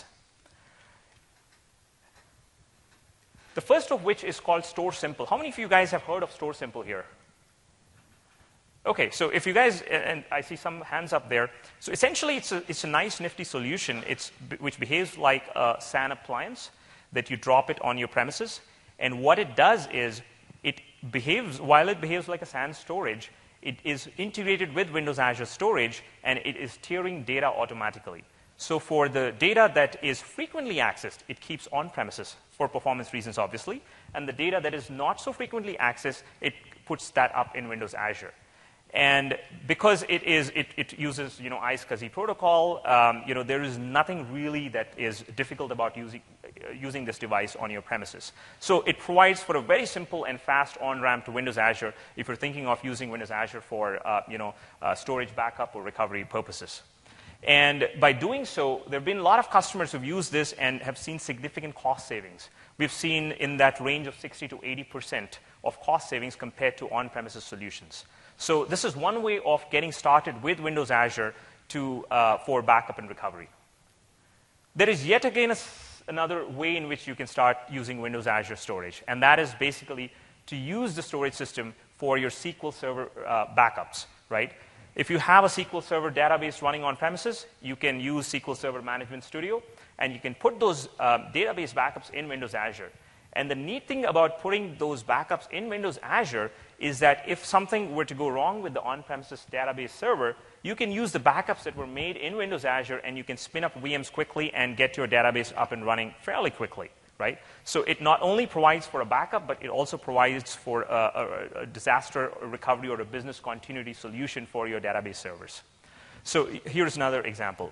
The first of which is called Store Simple. How many of you guys have heard of Store Simple here? Okay, so if you guys, and I see some hands up there, so essentially it's a nice, nifty solution which behaves like a SAN appliance that you drop it on your premises. And what it does is, while it behaves like a SAN storage, it is integrated with Windows Azure Storage, and it is tiering data automatically. So for the data that is frequently accessed, it keeps on premises for performance reasons, obviously. And the data that is not so frequently accessed, it puts that up in Windows Azure. And because it uses iSCSI protocol, there is nothing really that is difficult about using this device on your premises. So it provides for a very simple and fast on-ramp to Windows Azure if you're thinking of using Windows Azure for storage backup or recovery purposes. And by doing so, there have been a lot of customers who've used this and have seen significant cost savings. We've seen in that range of 60 to 80% of cost savings compared to on-premises solutions. So this is one way of getting started with Windows Azure for backup and recovery. There is yet again another way in which you can start using Windows Azure storage, and that is basically to use the storage system for your SQL Server backups, right? If you have a SQL Server database running on premises, you can use SQL Server Management Studio, and you can put those database backups in Windows Azure. And the neat thing about putting those backups in Windows Azure is that if something were to go wrong with the on-premises database server, you can use the backups that were made in Windows Azure, and you can spin up VMs quickly and get your database up and running fairly quickly, right? So it not only provides for a backup, but it also provides for a disaster recovery or a business continuity solution for your database servers. So here's another example.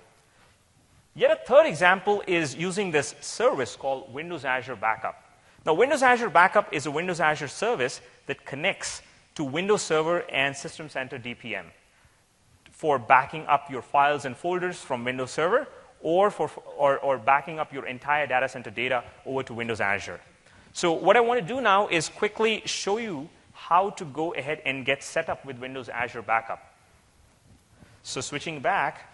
Yet a third example is using this service called Windows Azure Backup. Now, Windows Azure Backup is a Windows Azure service that connects to Windows Server and System Center DPM for backing up your files and folders from Windows Server or backing up your entire data center data over to Windows Azure. So what I want to do now is quickly show you how to go ahead and get set up with Windows Azure Backup. So switching back,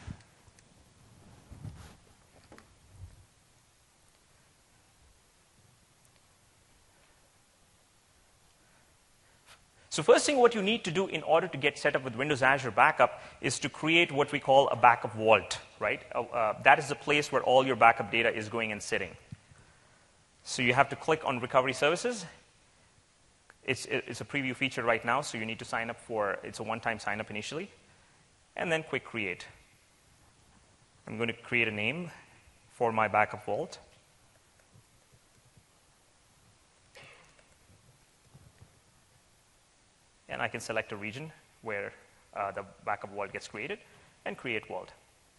so first thing what you need to do in order to get set up with Windows Azure Backup is to create what we call a backup vault, right? That is the place where all your backup data is going and sitting. So you have to click on Recovery Services. It's a preview feature right now, so you need to sign up it's a one-time sign up initially, and then click Create. I'm going to create a name for my backup vault. And I can select a region where the backup vault gets created and create vault.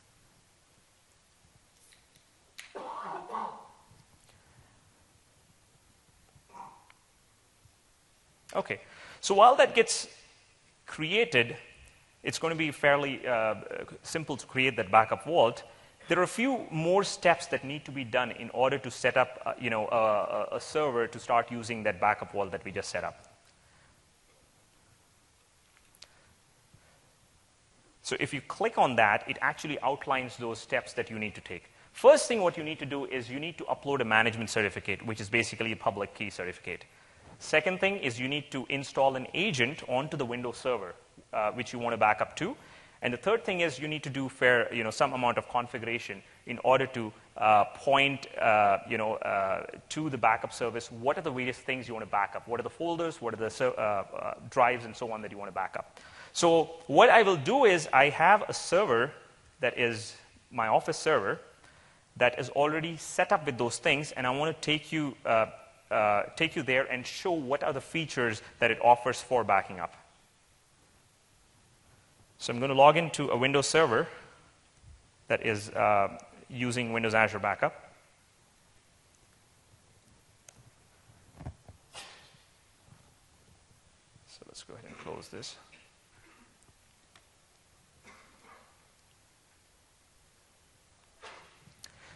Okay, so while that gets created, it's going to be fairly simple to create that backup vault. There are a few more steps that need to be done in order to set up a server to start using that backup vault that we just set up. So if you click on that, it actually outlines those steps that you need to take. First thing what you need to do is you need to upload a management certificate, which is basically a public key certificate. Second thing is you need to install an agent onto the Windows Server, which you want to back up to. And the third thing is you need to do some amount of configuration in order to point to the backup service. What are the various things you want to back up? What are the folders? What are the drives and so on that you want to back up? So what I will do is I have a server that is my Office server that is already set up with those things, and I want to take you there and show what are the features that it offers for backing up. So I'm going to log into a Windows server that is using Windows Azure Backup. So let's go ahead and close this.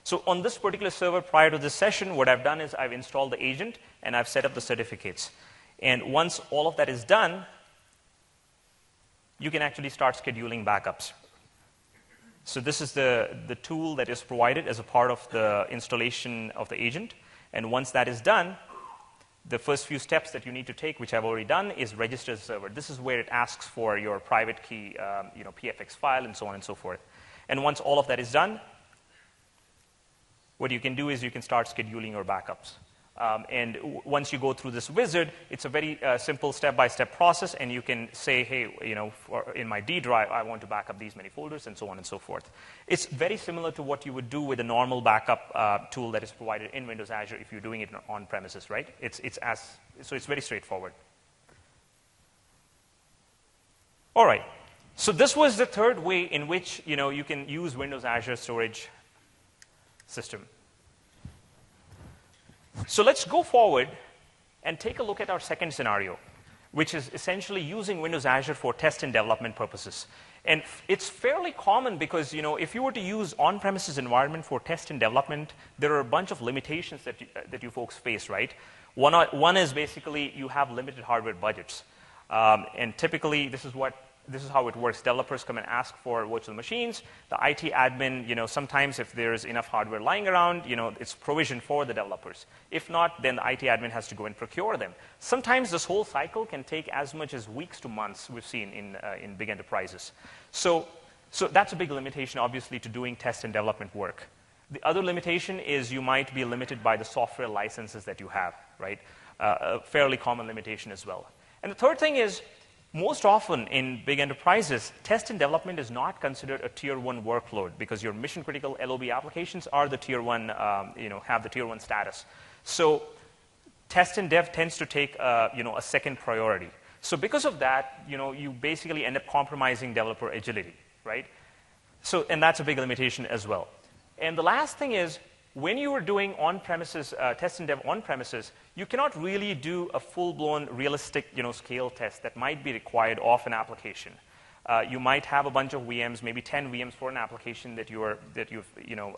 So on this particular server prior to this session, what I've done is I've installed the agent and I've set up the certificates. And once all of that is done, you can actually start scheduling backups. So this is the tool that is provided as a part of the installation of the agent. And once that is done, the first few steps that you need to take, which I've already done, is register the server. This is where it asks for your private key, PFX file, and so on and so forth. And once all of that is done, what you can do is you can start scheduling your backups. And once you go through this wizard, it's a very simple step-by-step process, and you can say, hey, in my D drive, I want to back up these many folders, and so on and so forth. It's very similar to what you would do with a normal backup tool that is provided in Windows Azure if you're doing it on premises, right? So it's very straightforward. All right. So this was the third way in which you can use Windows Azure storage system. So let's go forward and take a look at our second scenario, which is essentially using Windows Azure for test and development purposes. And it's fairly common because if you were to use on-premises environment for test and development, there are a bunch of limitations that you folks face, right? One is basically you have limited hardware budgets. And typically, this is how it works. Developers come and ask for virtual machines. The IT admin, sometimes if there's enough hardware lying around, it's provisioned for the developers. If not, then the IT admin has to go and procure them. Sometimes this whole cycle can take as much as weeks to months, we've seen in big enterprises. So that's a big limitation, obviously, to doing test and development work. The other limitation is you might be limited by the software licenses that you have, right? A fairly common limitation as well. And the third thing is, most often in big enterprises, test and development is not considered a tier 1 workload because your mission critical LOB applications are the tier 1, have the tier 1 status. So test and dev tends to take a second priority. So because of that, you basically end up compromising developer agility, right? So, and that's a big limitation as well. And the last thing is, when you are doing on-premises test and dev on-premises, you cannot really do a full-blown realistic scale test that might be required of an application. You might have a bunch of VMs, maybe 10 VMs for an application that you've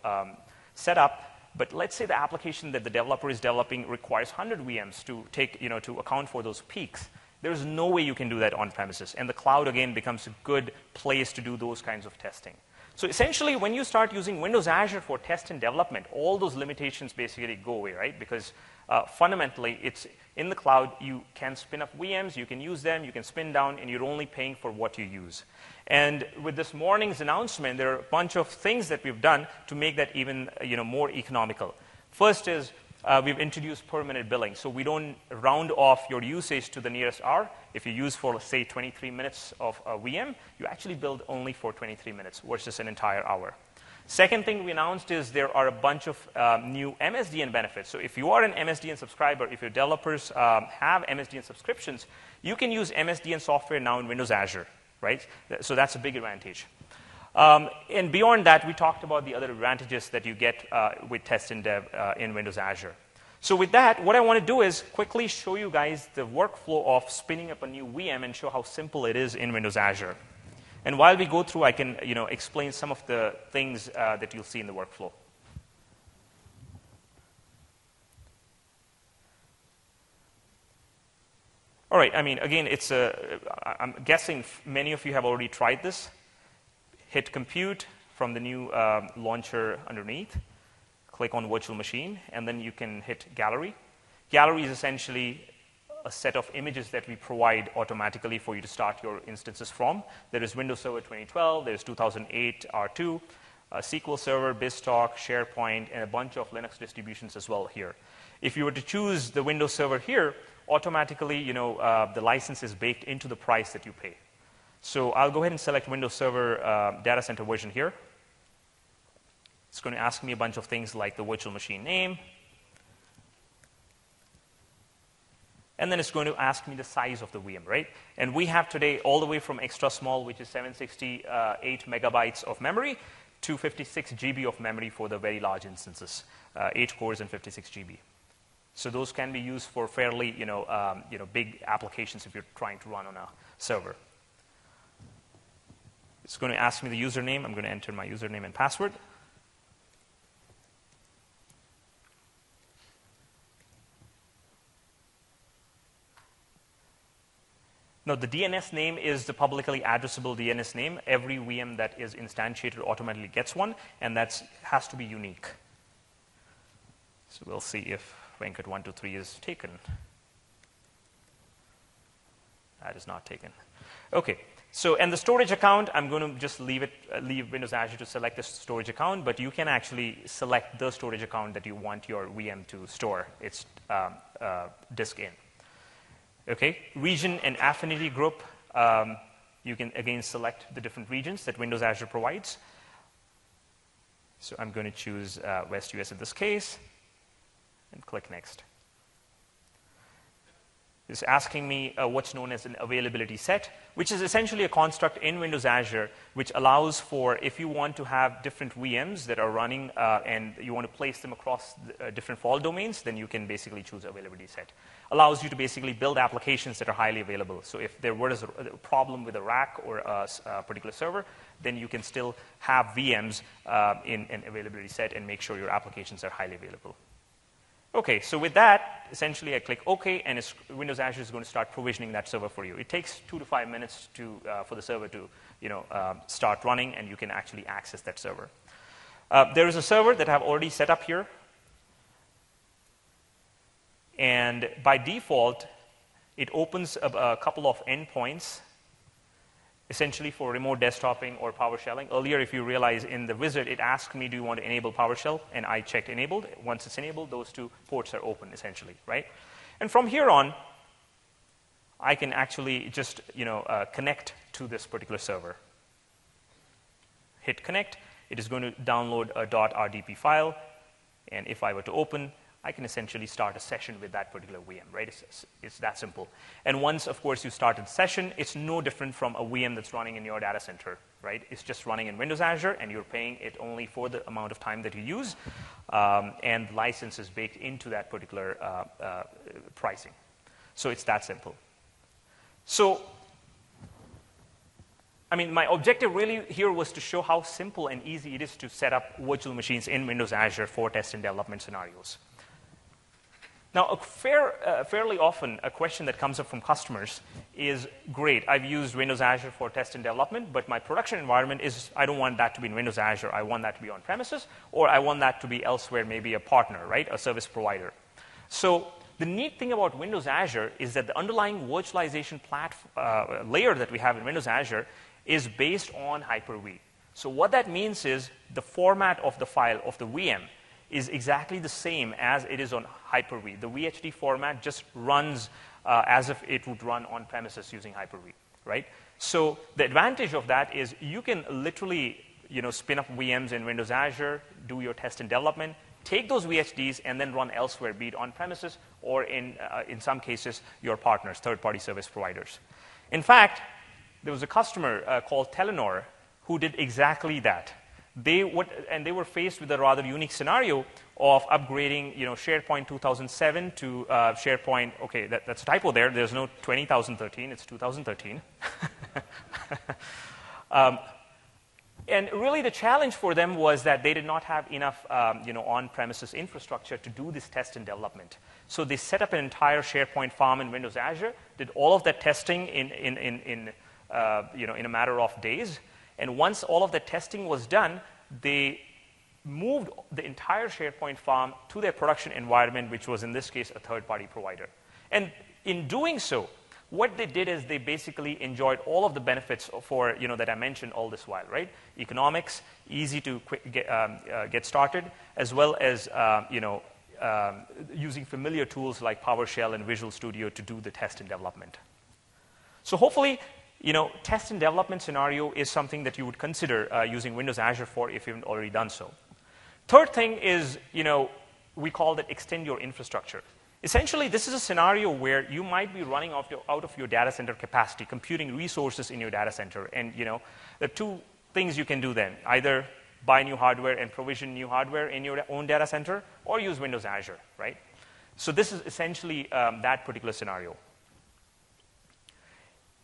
set up. But let's say the application that the developer is developing requires 100 VMs to take to account for those peaks. There's no way you can do that on-premises, and the cloud again becomes a good place to do those kinds of testing. So essentially, when you start using Windows Azure for test and development, all those limitations basically go away, right? Because fundamentally, it's in the cloud. You can spin up VMs, you can use them, you can spin down, and you're only paying for what you use. And with this morning's announcement, there are a bunch of things that we've done to make that even more economical. First is we've introduced per minute billing. So we don't round off your usage to the nearest hour. If you use for, say, 23 minutes of a VM, you actually bill only for 23 minutes versus an entire hour. Second thing we announced is there are a bunch of new MSDN benefits. So if you are an MSDN subscriber, if your developers have MSDN subscriptions, you can use MSDN software now in Windows Azure, right? So that's a big advantage. And beyond that, we talked about the other advantages that you get with test and dev in Windows Azure. So with that, what I want to do is quickly show you guys the workflow of spinning up a new VM and show how simple it is in Windows Azure. And while we go through, I can explain some of the things that you'll see in the workflow. All right, I mean, again, I'm guessing many of you have already tried this. Hit compute from the new launcher underneath. Click on virtual machine, and then you can hit gallery. Gallery is essentially a set of images that we provide automatically for you to start your instances from. There is Windows Server 2012, there's 2008 R2, SQL Server, BizTalk, SharePoint, and a bunch of Linux distributions as well here. If you were to choose the Windows Server here, automatically, the license is baked into the price that you pay. So I'll go ahead and select Windows Server Data Center version here. It's going to ask me a bunch of things like the virtual machine name. And then it's going to ask me the size of the VM, right? And we have today all the way from extra small, which is 768 megabytes of memory, to 56 GB of memory for the very large instances, 8 cores and 56 GB. So those can be used for fairly, big applications if you're trying to run on a server. It's going to ask me the username. I'm going to enter my username and password. No, the DNS name is the publicly addressable DNS name. Every VM that is instantiated automatically gets one, and that has to be unique. So we'll see if Venkat123 is taken. That is not taken. Okay. So, and the storage account, I'm going to just leave Windows Azure to select the storage account, but you can actually select the storage account that you want your VM to store its disk in. Okay, region and affinity group, you can again select the different regions that Windows Azure provides. So I'm going to choose West US in this case, and click Next. It's asking me what's known as an availability set, which is essentially a construct in Windows Azure which allows for, if you want to have different VMs that are running and you want to place them across different fault domains, then you can basically choose availability set. Allows you to basically build applications that are highly available. So if there was a problem with a rack or a particular server, then you can still have VMs in an availability set and make sure your applications are highly available. Okay, so with that, essentially I click OK, and Windows Azure is going to start provisioning that server for you. It takes 2 to 5 minutes for the server to start running, and you can actually access that server. There is a server that I've already set up here. And by default, it opens a couple of endpoints, essentially for remote desktoping or PowerShelling. Earlier, if you realize in the wizard, it asked me, do you want to enable PowerShell? And I checked enabled. Once it's enabled, those 2 ports are open, essentially, right? And from here on, I can actually just connect to this particular server. Hit connect. It is going to download a .rdp file. And if I were to open, I can essentially start a session with that particular VM, right? It's that simple. And once, of course, you start a session, it's no different from a VM that's running in your data center, right? It's just running in Windows Azure, and you're paying it only for the amount of time that you use, and the license is baked into that particular pricing. So it's that simple. So, I mean, my objective really here was to show how simple and easy it is to set up virtual machines in Windows Azure for test and development scenarios. Now, fairly often, a question that comes up from customers is, great, I've used Windows Azure for test and development, but my production environment is, I don't want that to be in Windows Azure. I want that to be on premises, or I want that to be elsewhere, maybe a partner, right, a service provider. So the neat thing about Windows Azure is that the underlying virtualization layer that we have in Windows Azure is based on Hyper-V. So what that means is the format of the file of the VM is exactly the same as it is on Hyper-V. The VHD format just runs as if it would run on premises using Hyper-V, right? So the advantage of that is you can literally spin up VMs in Windows Azure, do your test and development, take those VHDs, and then run elsewhere, be it on premises or in some cases, your partners, third-party service providers. In fact, there was a customer called Telenor who did exactly that. They were faced with a rather unique scenario of upgrading, SharePoint 2007 to SharePoint. Okay, that's a typo there. There's no 2013. It's 2013. And really, the challenge for them was that they did not have enough, on-premises infrastructure to do this test and development. So they set up an entire SharePoint farm in Windows Azure, did all of that testing in a matter of days. And once all of the testing was done, they moved the entire SharePoint farm to their production environment, which was in this case a third-party provider. And in doing so, what they did is they basically enjoyed all of the benefits for that I mentioned all this while, right? Economics, easy to get started, as well as using familiar tools like PowerShell and Visual Studio to do the test and development. So hopefully, test and development scenario is something that you would consider using Windows Azure for if you haven't already done so. Third thing is, we call that extend your infrastructure. Essentially, this is a scenario where you might be running out of your data center capacity, computing resources in your data center. And, there are 2 things you can do then. Either buy new hardware and provision new hardware in your own data center, or use Windows Azure, right? So this is essentially that particular scenario.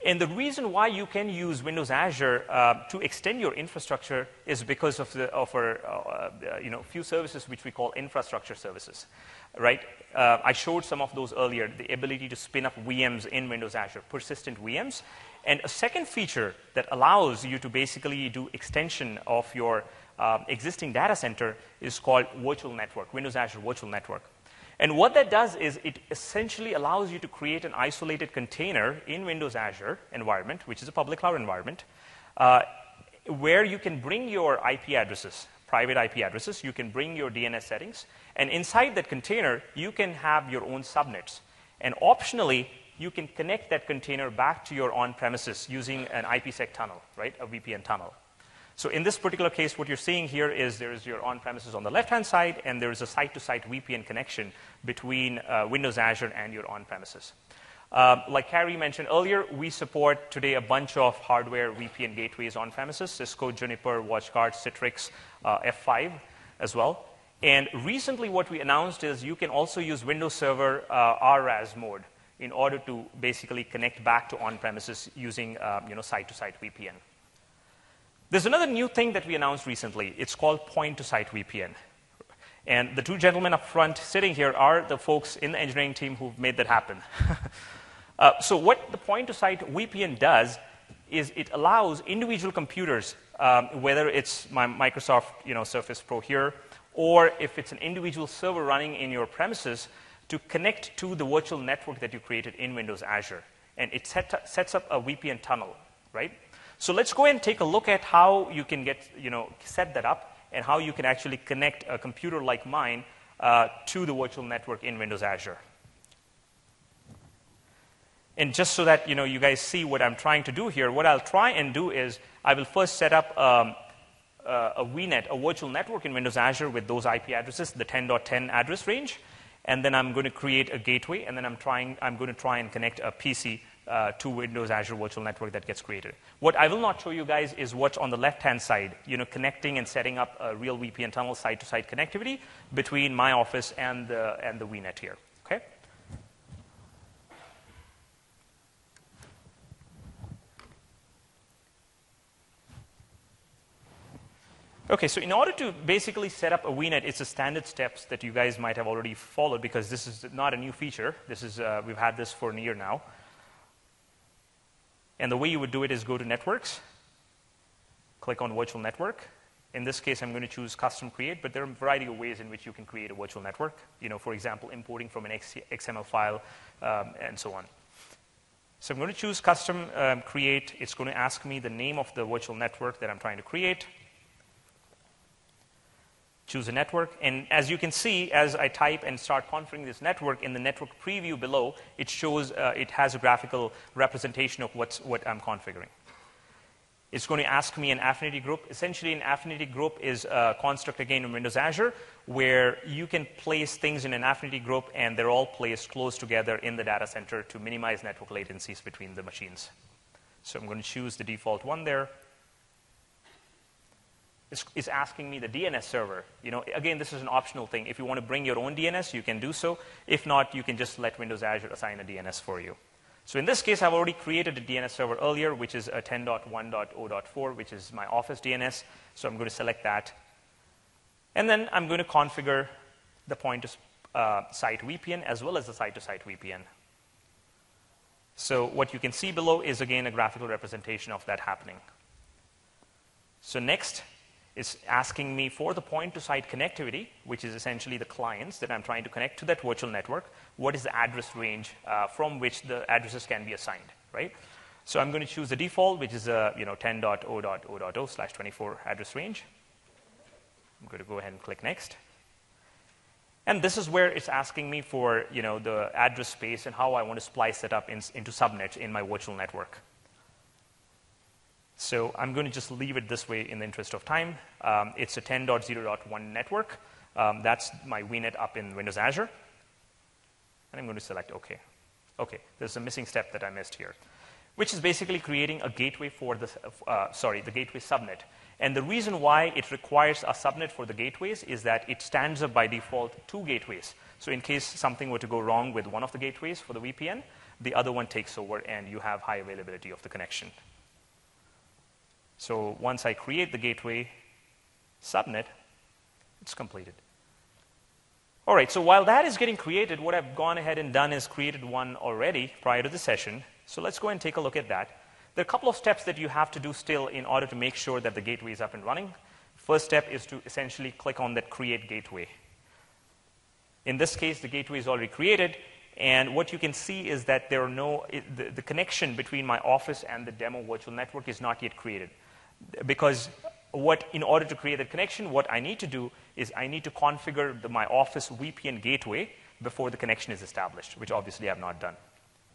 And the reason why you can use Windows Azure to extend your infrastructure is because of our few services which we call infrastructure services, right? I showed some of those earlier, the ability to spin up VMs in Windows Azure, persistent VMs. And a second feature that allows you to basically do extension of your existing data center is called Virtual Network, Windows Azure Virtual Network. And what that does is it essentially allows you to create an isolated container in Windows Azure environment, which is a public cloud environment, where you can bring your IP addresses, private IP addresses, you can bring your DNS settings, and inside that container, you can have your own subnets. And optionally, you can connect that container back to your on-premises using an IPsec tunnel, right, a VPN tunnel. So in this particular case, what you're seeing here is there is your on-premises on the left-hand side, and there is a site-to-site VPN connection between Windows Azure and your on-premises. Like Carrie mentioned earlier, we support today a bunch of hardware VPN gateways on-premises, Cisco, Juniper, WatchGuard, Citrix, F5 as well. And recently what we announced is you can also use Windows Server RAS mode in order to basically connect back to on-premises using site-to-site VPN. There's another new thing that we announced recently. It's called point-to-site VPN. And the two gentlemen up front sitting here are the folks in the engineering team who've made that happen. So what the point-to-site VPN does is it allows individual computers, whether it's my Microsoft Surface Pro here, or if it's an individual server running in your premises, to connect to the virtual network that you created in Windows Azure. And it sets up a VPN tunnel, right? So let's go ahead and take a look at how you can set that up and how you can actually connect a computer like mine to the virtual network in Windows Azure. And just so that you guys see what I'm trying to do here, what I'll try and do is I will first set up a VNet, a virtual network in Windows Azure with those IP addresses, the 10.10 address range, and then I'm going to create a gateway, and then I'm going to try and connect a PC to Windows Azure Virtual Network that gets created. What I will not show you guys is what's on the left-hand side, connecting and setting up a real VPN tunnel site-to-site connectivity between my office and the VNet here. Okay. Okay, so in order to basically set up a VNet, it's the standard steps that you guys might have already followed because this is not a new feature. This is we've had this for a year now. And the way you would do it is go to Networks, click on Virtual Network. In this case, I'm going to choose Custom Create, but there are a variety of ways in which you can create a virtual network. For example, importing from an XML file and so on. So I'm going to choose Custom Create. It's going to ask me the name of the virtual network that I'm trying to create. Choose a network, and as you can see, as I type and start configuring this network, in the network preview below, it shows it has a graphical representation of what I'm configuring. It's going to ask me an affinity group. Essentially, an affinity group is a construct, again, in Windows Azure, where you can place things in an affinity group, and they're all placed close together in the data center to minimize network latencies between the machines. So I'm going to choose the default one there. It's asking me the DNS server. Again, this is an optional thing. If you want to bring your own DNS, you can do so. If not, you can just let Windows Azure assign a DNS for you. So in this case, I've already created a DNS server earlier, which is a 10.1.0.4, which is my Office DNS. So I'm going to select that. And then I'm going to configure the point-to-site VPN as well as the site-to-site VPN. So what you can see below is, again, a graphical representation of that happening. So next, it's asking me for the point-to-site connectivity, which is essentially the clients that I'm trying to connect to that virtual network. What is the address range from which the addresses can be assigned, right? So I'm going to choose the default, which is a 10.0.0.0/24 address range. I'm going to go ahead and click Next. And this is where it's asking me for the address space and how I want to splice it up into subnets in my virtual network. So I'm going to just leave it this way in the interest of time. It's a 10.0.1 network. That's my VNet up in Windows Azure. And I'm going to select OK. OK, there's a missing step that I missed here, which is basically creating a gateway for the gateway subnet. And the reason why it requires a subnet for the gateways is that it stands up by default 2 gateways. So in case something were to go wrong with one of the gateways for the VPN, the other one takes over, and you have high availability of the connection. So once I create the gateway subnet, it's completed. All right, so while that is getting created, what I've gone ahead and done is created one already prior to the session. So let's go and take a look at that. There are a couple of steps that you have to do still in order to make sure that the gateway is up and running. First step is to essentially click on that Create Gateway. In this case, the gateway is already created, and what you can see is that there are the connection between my office and the demo virtual network is not yet created. Because in order to create that connection, what I need to do is I need to configure my office VPN gateway before the connection is established, which obviously I have not done.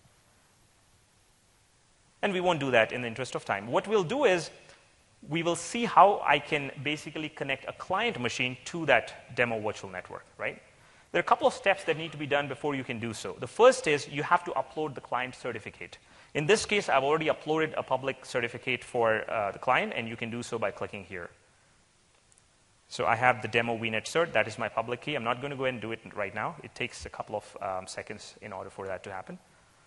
And we won't do that in the interest of time. What we'll do is we will see how I can basically connect a client machine to that demo virtual network, right? There are a couple of steps that need to be done before you can do so. The first is you have to upload the client certificate. In this case, I've already uploaded a public certificate for the client, and you can do so by clicking here. So I have the demo VNet cert. That is my public key. I'm not going to go ahead and do it right now. It takes a couple of seconds in order for that to happen.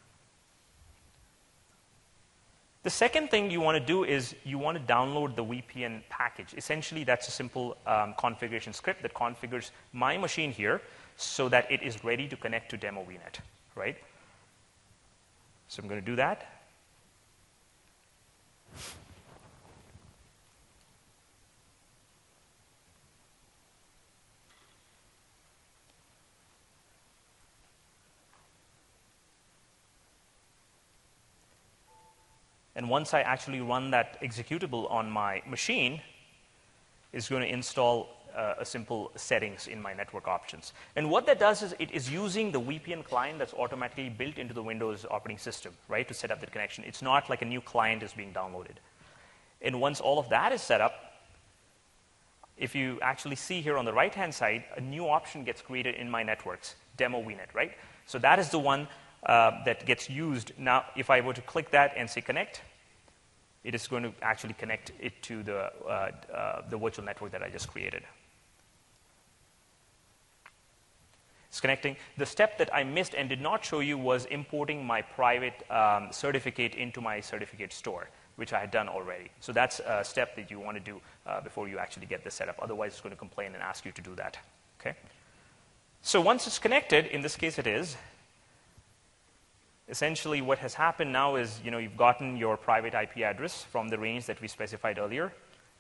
The second thing you want to do is you want to download the VPN package. Essentially, that's a simple configuration script that configures my machine here so that it is ready to connect to demo VNet, right? So I'm going to do that. And once I actually run that executable on my machine, it's going to install a simple settings in my network options. And what that does is it is using the VPN client that's automatically built into the Windows operating system, right, to set up that connection. It's not like a new client is being downloaded. And once all of that is set up, if you actually see here on the right-hand side, a new option gets created in my networks, demo VNet, right? So that is the one that gets used. Now, if I were to click that and say connect, it is going to actually connect it to the virtual network that I just created. It's connecting. The step that I missed and did not show you was importing my private certificate into my certificate store, which I had done already. So that's a step that you want to do before you actually get this set up. Otherwise, it's going to complain and ask you to do that. Okay? So once it's connected, in this case it is, essentially what has happened now is, you've gotten your private IP address from the range that we specified earlier.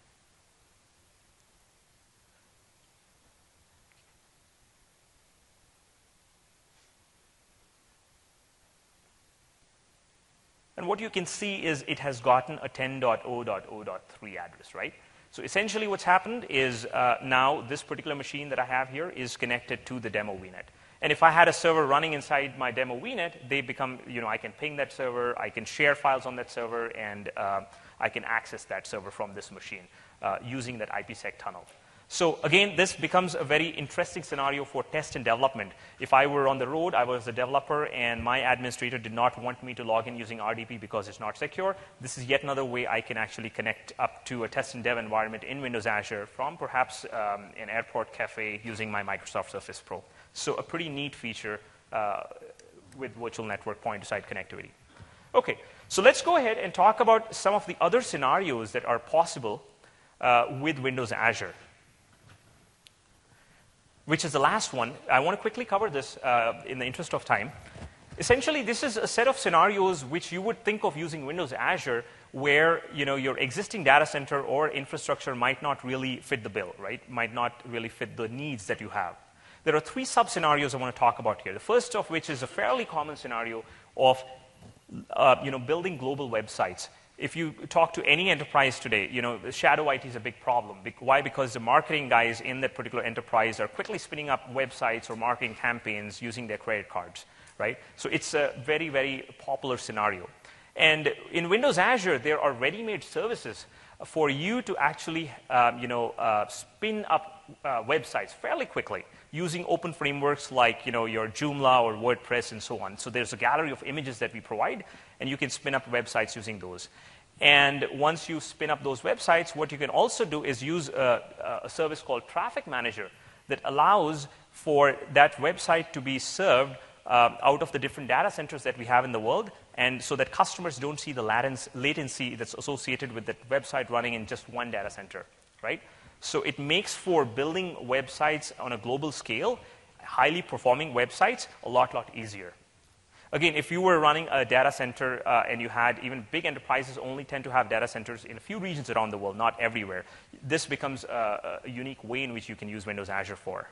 And what you can see is it has gotten a 10.0.0.3 address, right? So essentially what's happened is now this particular machine that I have here is connected to the demo VNet. And if I had a server running inside my demo VNet, they become, I can ping that server, I can share files on that server, and I can access that server from this machine using that IPsec tunnel. So again, this becomes a very interesting scenario for test and development. If I were on the road, I was a developer, and my administrator did not want me to log in using RDP because it's not secure, this is yet another way I can actually connect up to a test and dev environment in Windows Azure from perhaps an airport cafe using my Microsoft Surface Pro. So a pretty neat feature with virtual network point-to-site connectivity. Okay, so let's go ahead and talk about some of the other scenarios that are possible with Windows Azure, which is the last one. I want to quickly cover this in the interest of time. Essentially, this is a set of scenarios which you would think of using Windows Azure where your existing data center or infrastructure might not really fit the bill, right? Might not really fit the needs that you have. There are three sub-scenarios I want to talk about here. The first of which is a fairly common scenario of building global websites. If you talk to any enterprise today, shadow IT is a big problem. Why? Because the marketing guys in that particular enterprise are quickly spinning up websites or marketing campaigns using their credit cards, right? So it's a very, very popular scenario. And in Windows Azure, there are ready-made services for you to actually spin up websites fairly quickly using open frameworks like your Joomla or WordPress and so on. So there's a gallery of images that we provide, and you can spin up websites using those. And once you spin up those websites, what you can also do is use a service called Traffic Manager that allows for that website to be served out of the different data centers that we have in the world, and so that customers don't see the latency that's associated with that website running in just one data center, right? So it makes for building websites on a global scale, highly performing websites, a lot easier. Again, if you were running a data center and you had even big enterprises only tend to have data centers in a few regions around the world, not everywhere, this becomes a unique way in which you can use Windows Azure for.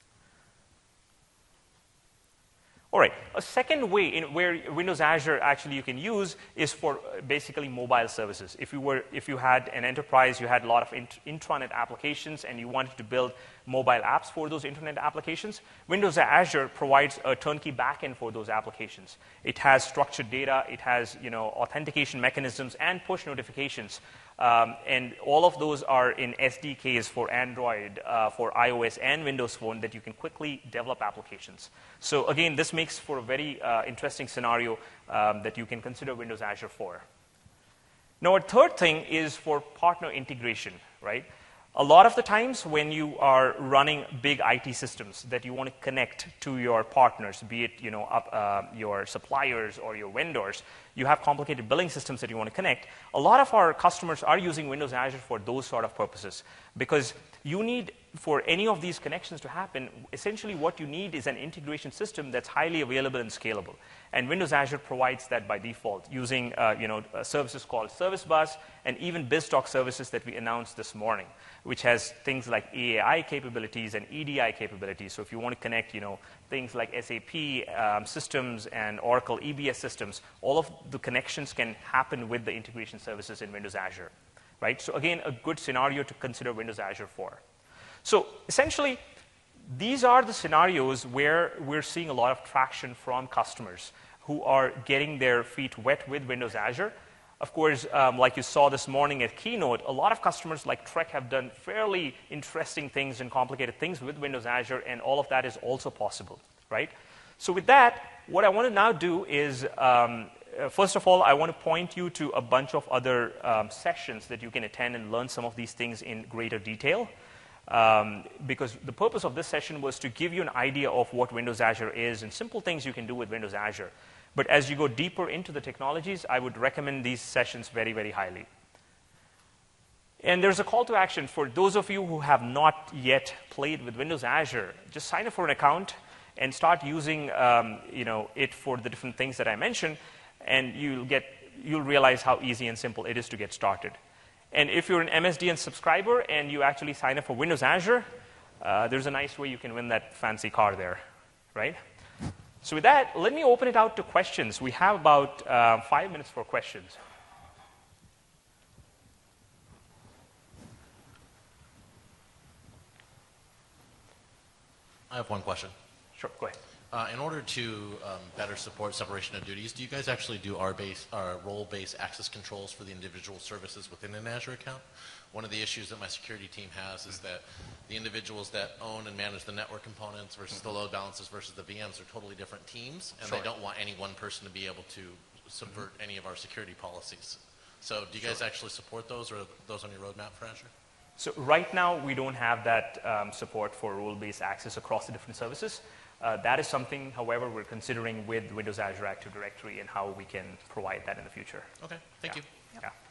All right, a second way in where Windows Azure actually you can use is for basically mobile services. If you had an enterprise, you had a lot of intranet applications, and you wanted to build mobile apps for those internet applications, Windows Azure provides a turnkey backend for those applications. It has structured data, it has authentication mechanisms and push notifications. And all of those are in SDKs for Android, for iOS, and Windows Phone that you can quickly develop applications. So again, this makes for a very interesting scenario that you can consider Windows Azure for. Now, a third thing is for partner integration, right? A lot of the times when you are running big IT systems that you want to connect to your partners, be it your suppliers or your vendors, you have complicated billing systems that you want to connect. A lot of our customers are using Windows Azure for those sort of purposes because you need, for any of these connections to happen, essentially what you need is an integration system that's highly available and scalable. And Windows Azure provides that by default using services called Service Bus and even BizTalk services that we announced this morning, which has things like AAI capabilities and EDI capabilities. So if you want to connect things like SAP systems and Oracle EBS systems, all of the connections can happen with the integration services in Windows Azure. Right? So again, a good scenario to consider Windows Azure for. So essentially, these are the scenarios where we're seeing a lot of traction from customers who are getting their feet wet with Windows Azure. Of course, like you saw this morning at Keynote, a lot of customers like Trek have done fairly interesting things and complicated things with Windows Azure, and all of that is also possible, right? So with that, what I want to now do is first of all, I want to point you to a bunch of other sessions that you can attend and learn some of these things in greater detail. Because the purpose of this session was to give you an idea of what Windows Azure is and simple things you can do with Windows Azure. But as you go deeper into the technologies, I would recommend these sessions very, very highly. And there's a call to action for those of you who have not yet played with Windows Azure. Just sign up for an account and start using it for the different things that I mentioned, and you'll realize how easy and simple it is to get started. And if you're an MSDN subscriber and you actually sign up for Windows Azure, there's a nice way you can win that fancy car there, right? So with that, let me open it out to questions. We have about 5 minutes for questions. I have one question. Sure, go ahead. In order to better support separation of duties, do you guys actually do role-based access controls for the individual services within an Azure account? One of the issues that my security team has is that the individuals that own and manage the network components versus the load balancers versus the VMs are totally different teams, and they don't want any one person to be able to subvert any of our security policies. So do you guys actually support those, or are those on your roadmap for Azure? So right now, we don't have that support for role-based access across the different services. That is something, however, we're considering with Windows Azure Active Directory and how we can provide that in the future. Okay, thank you. Yeah.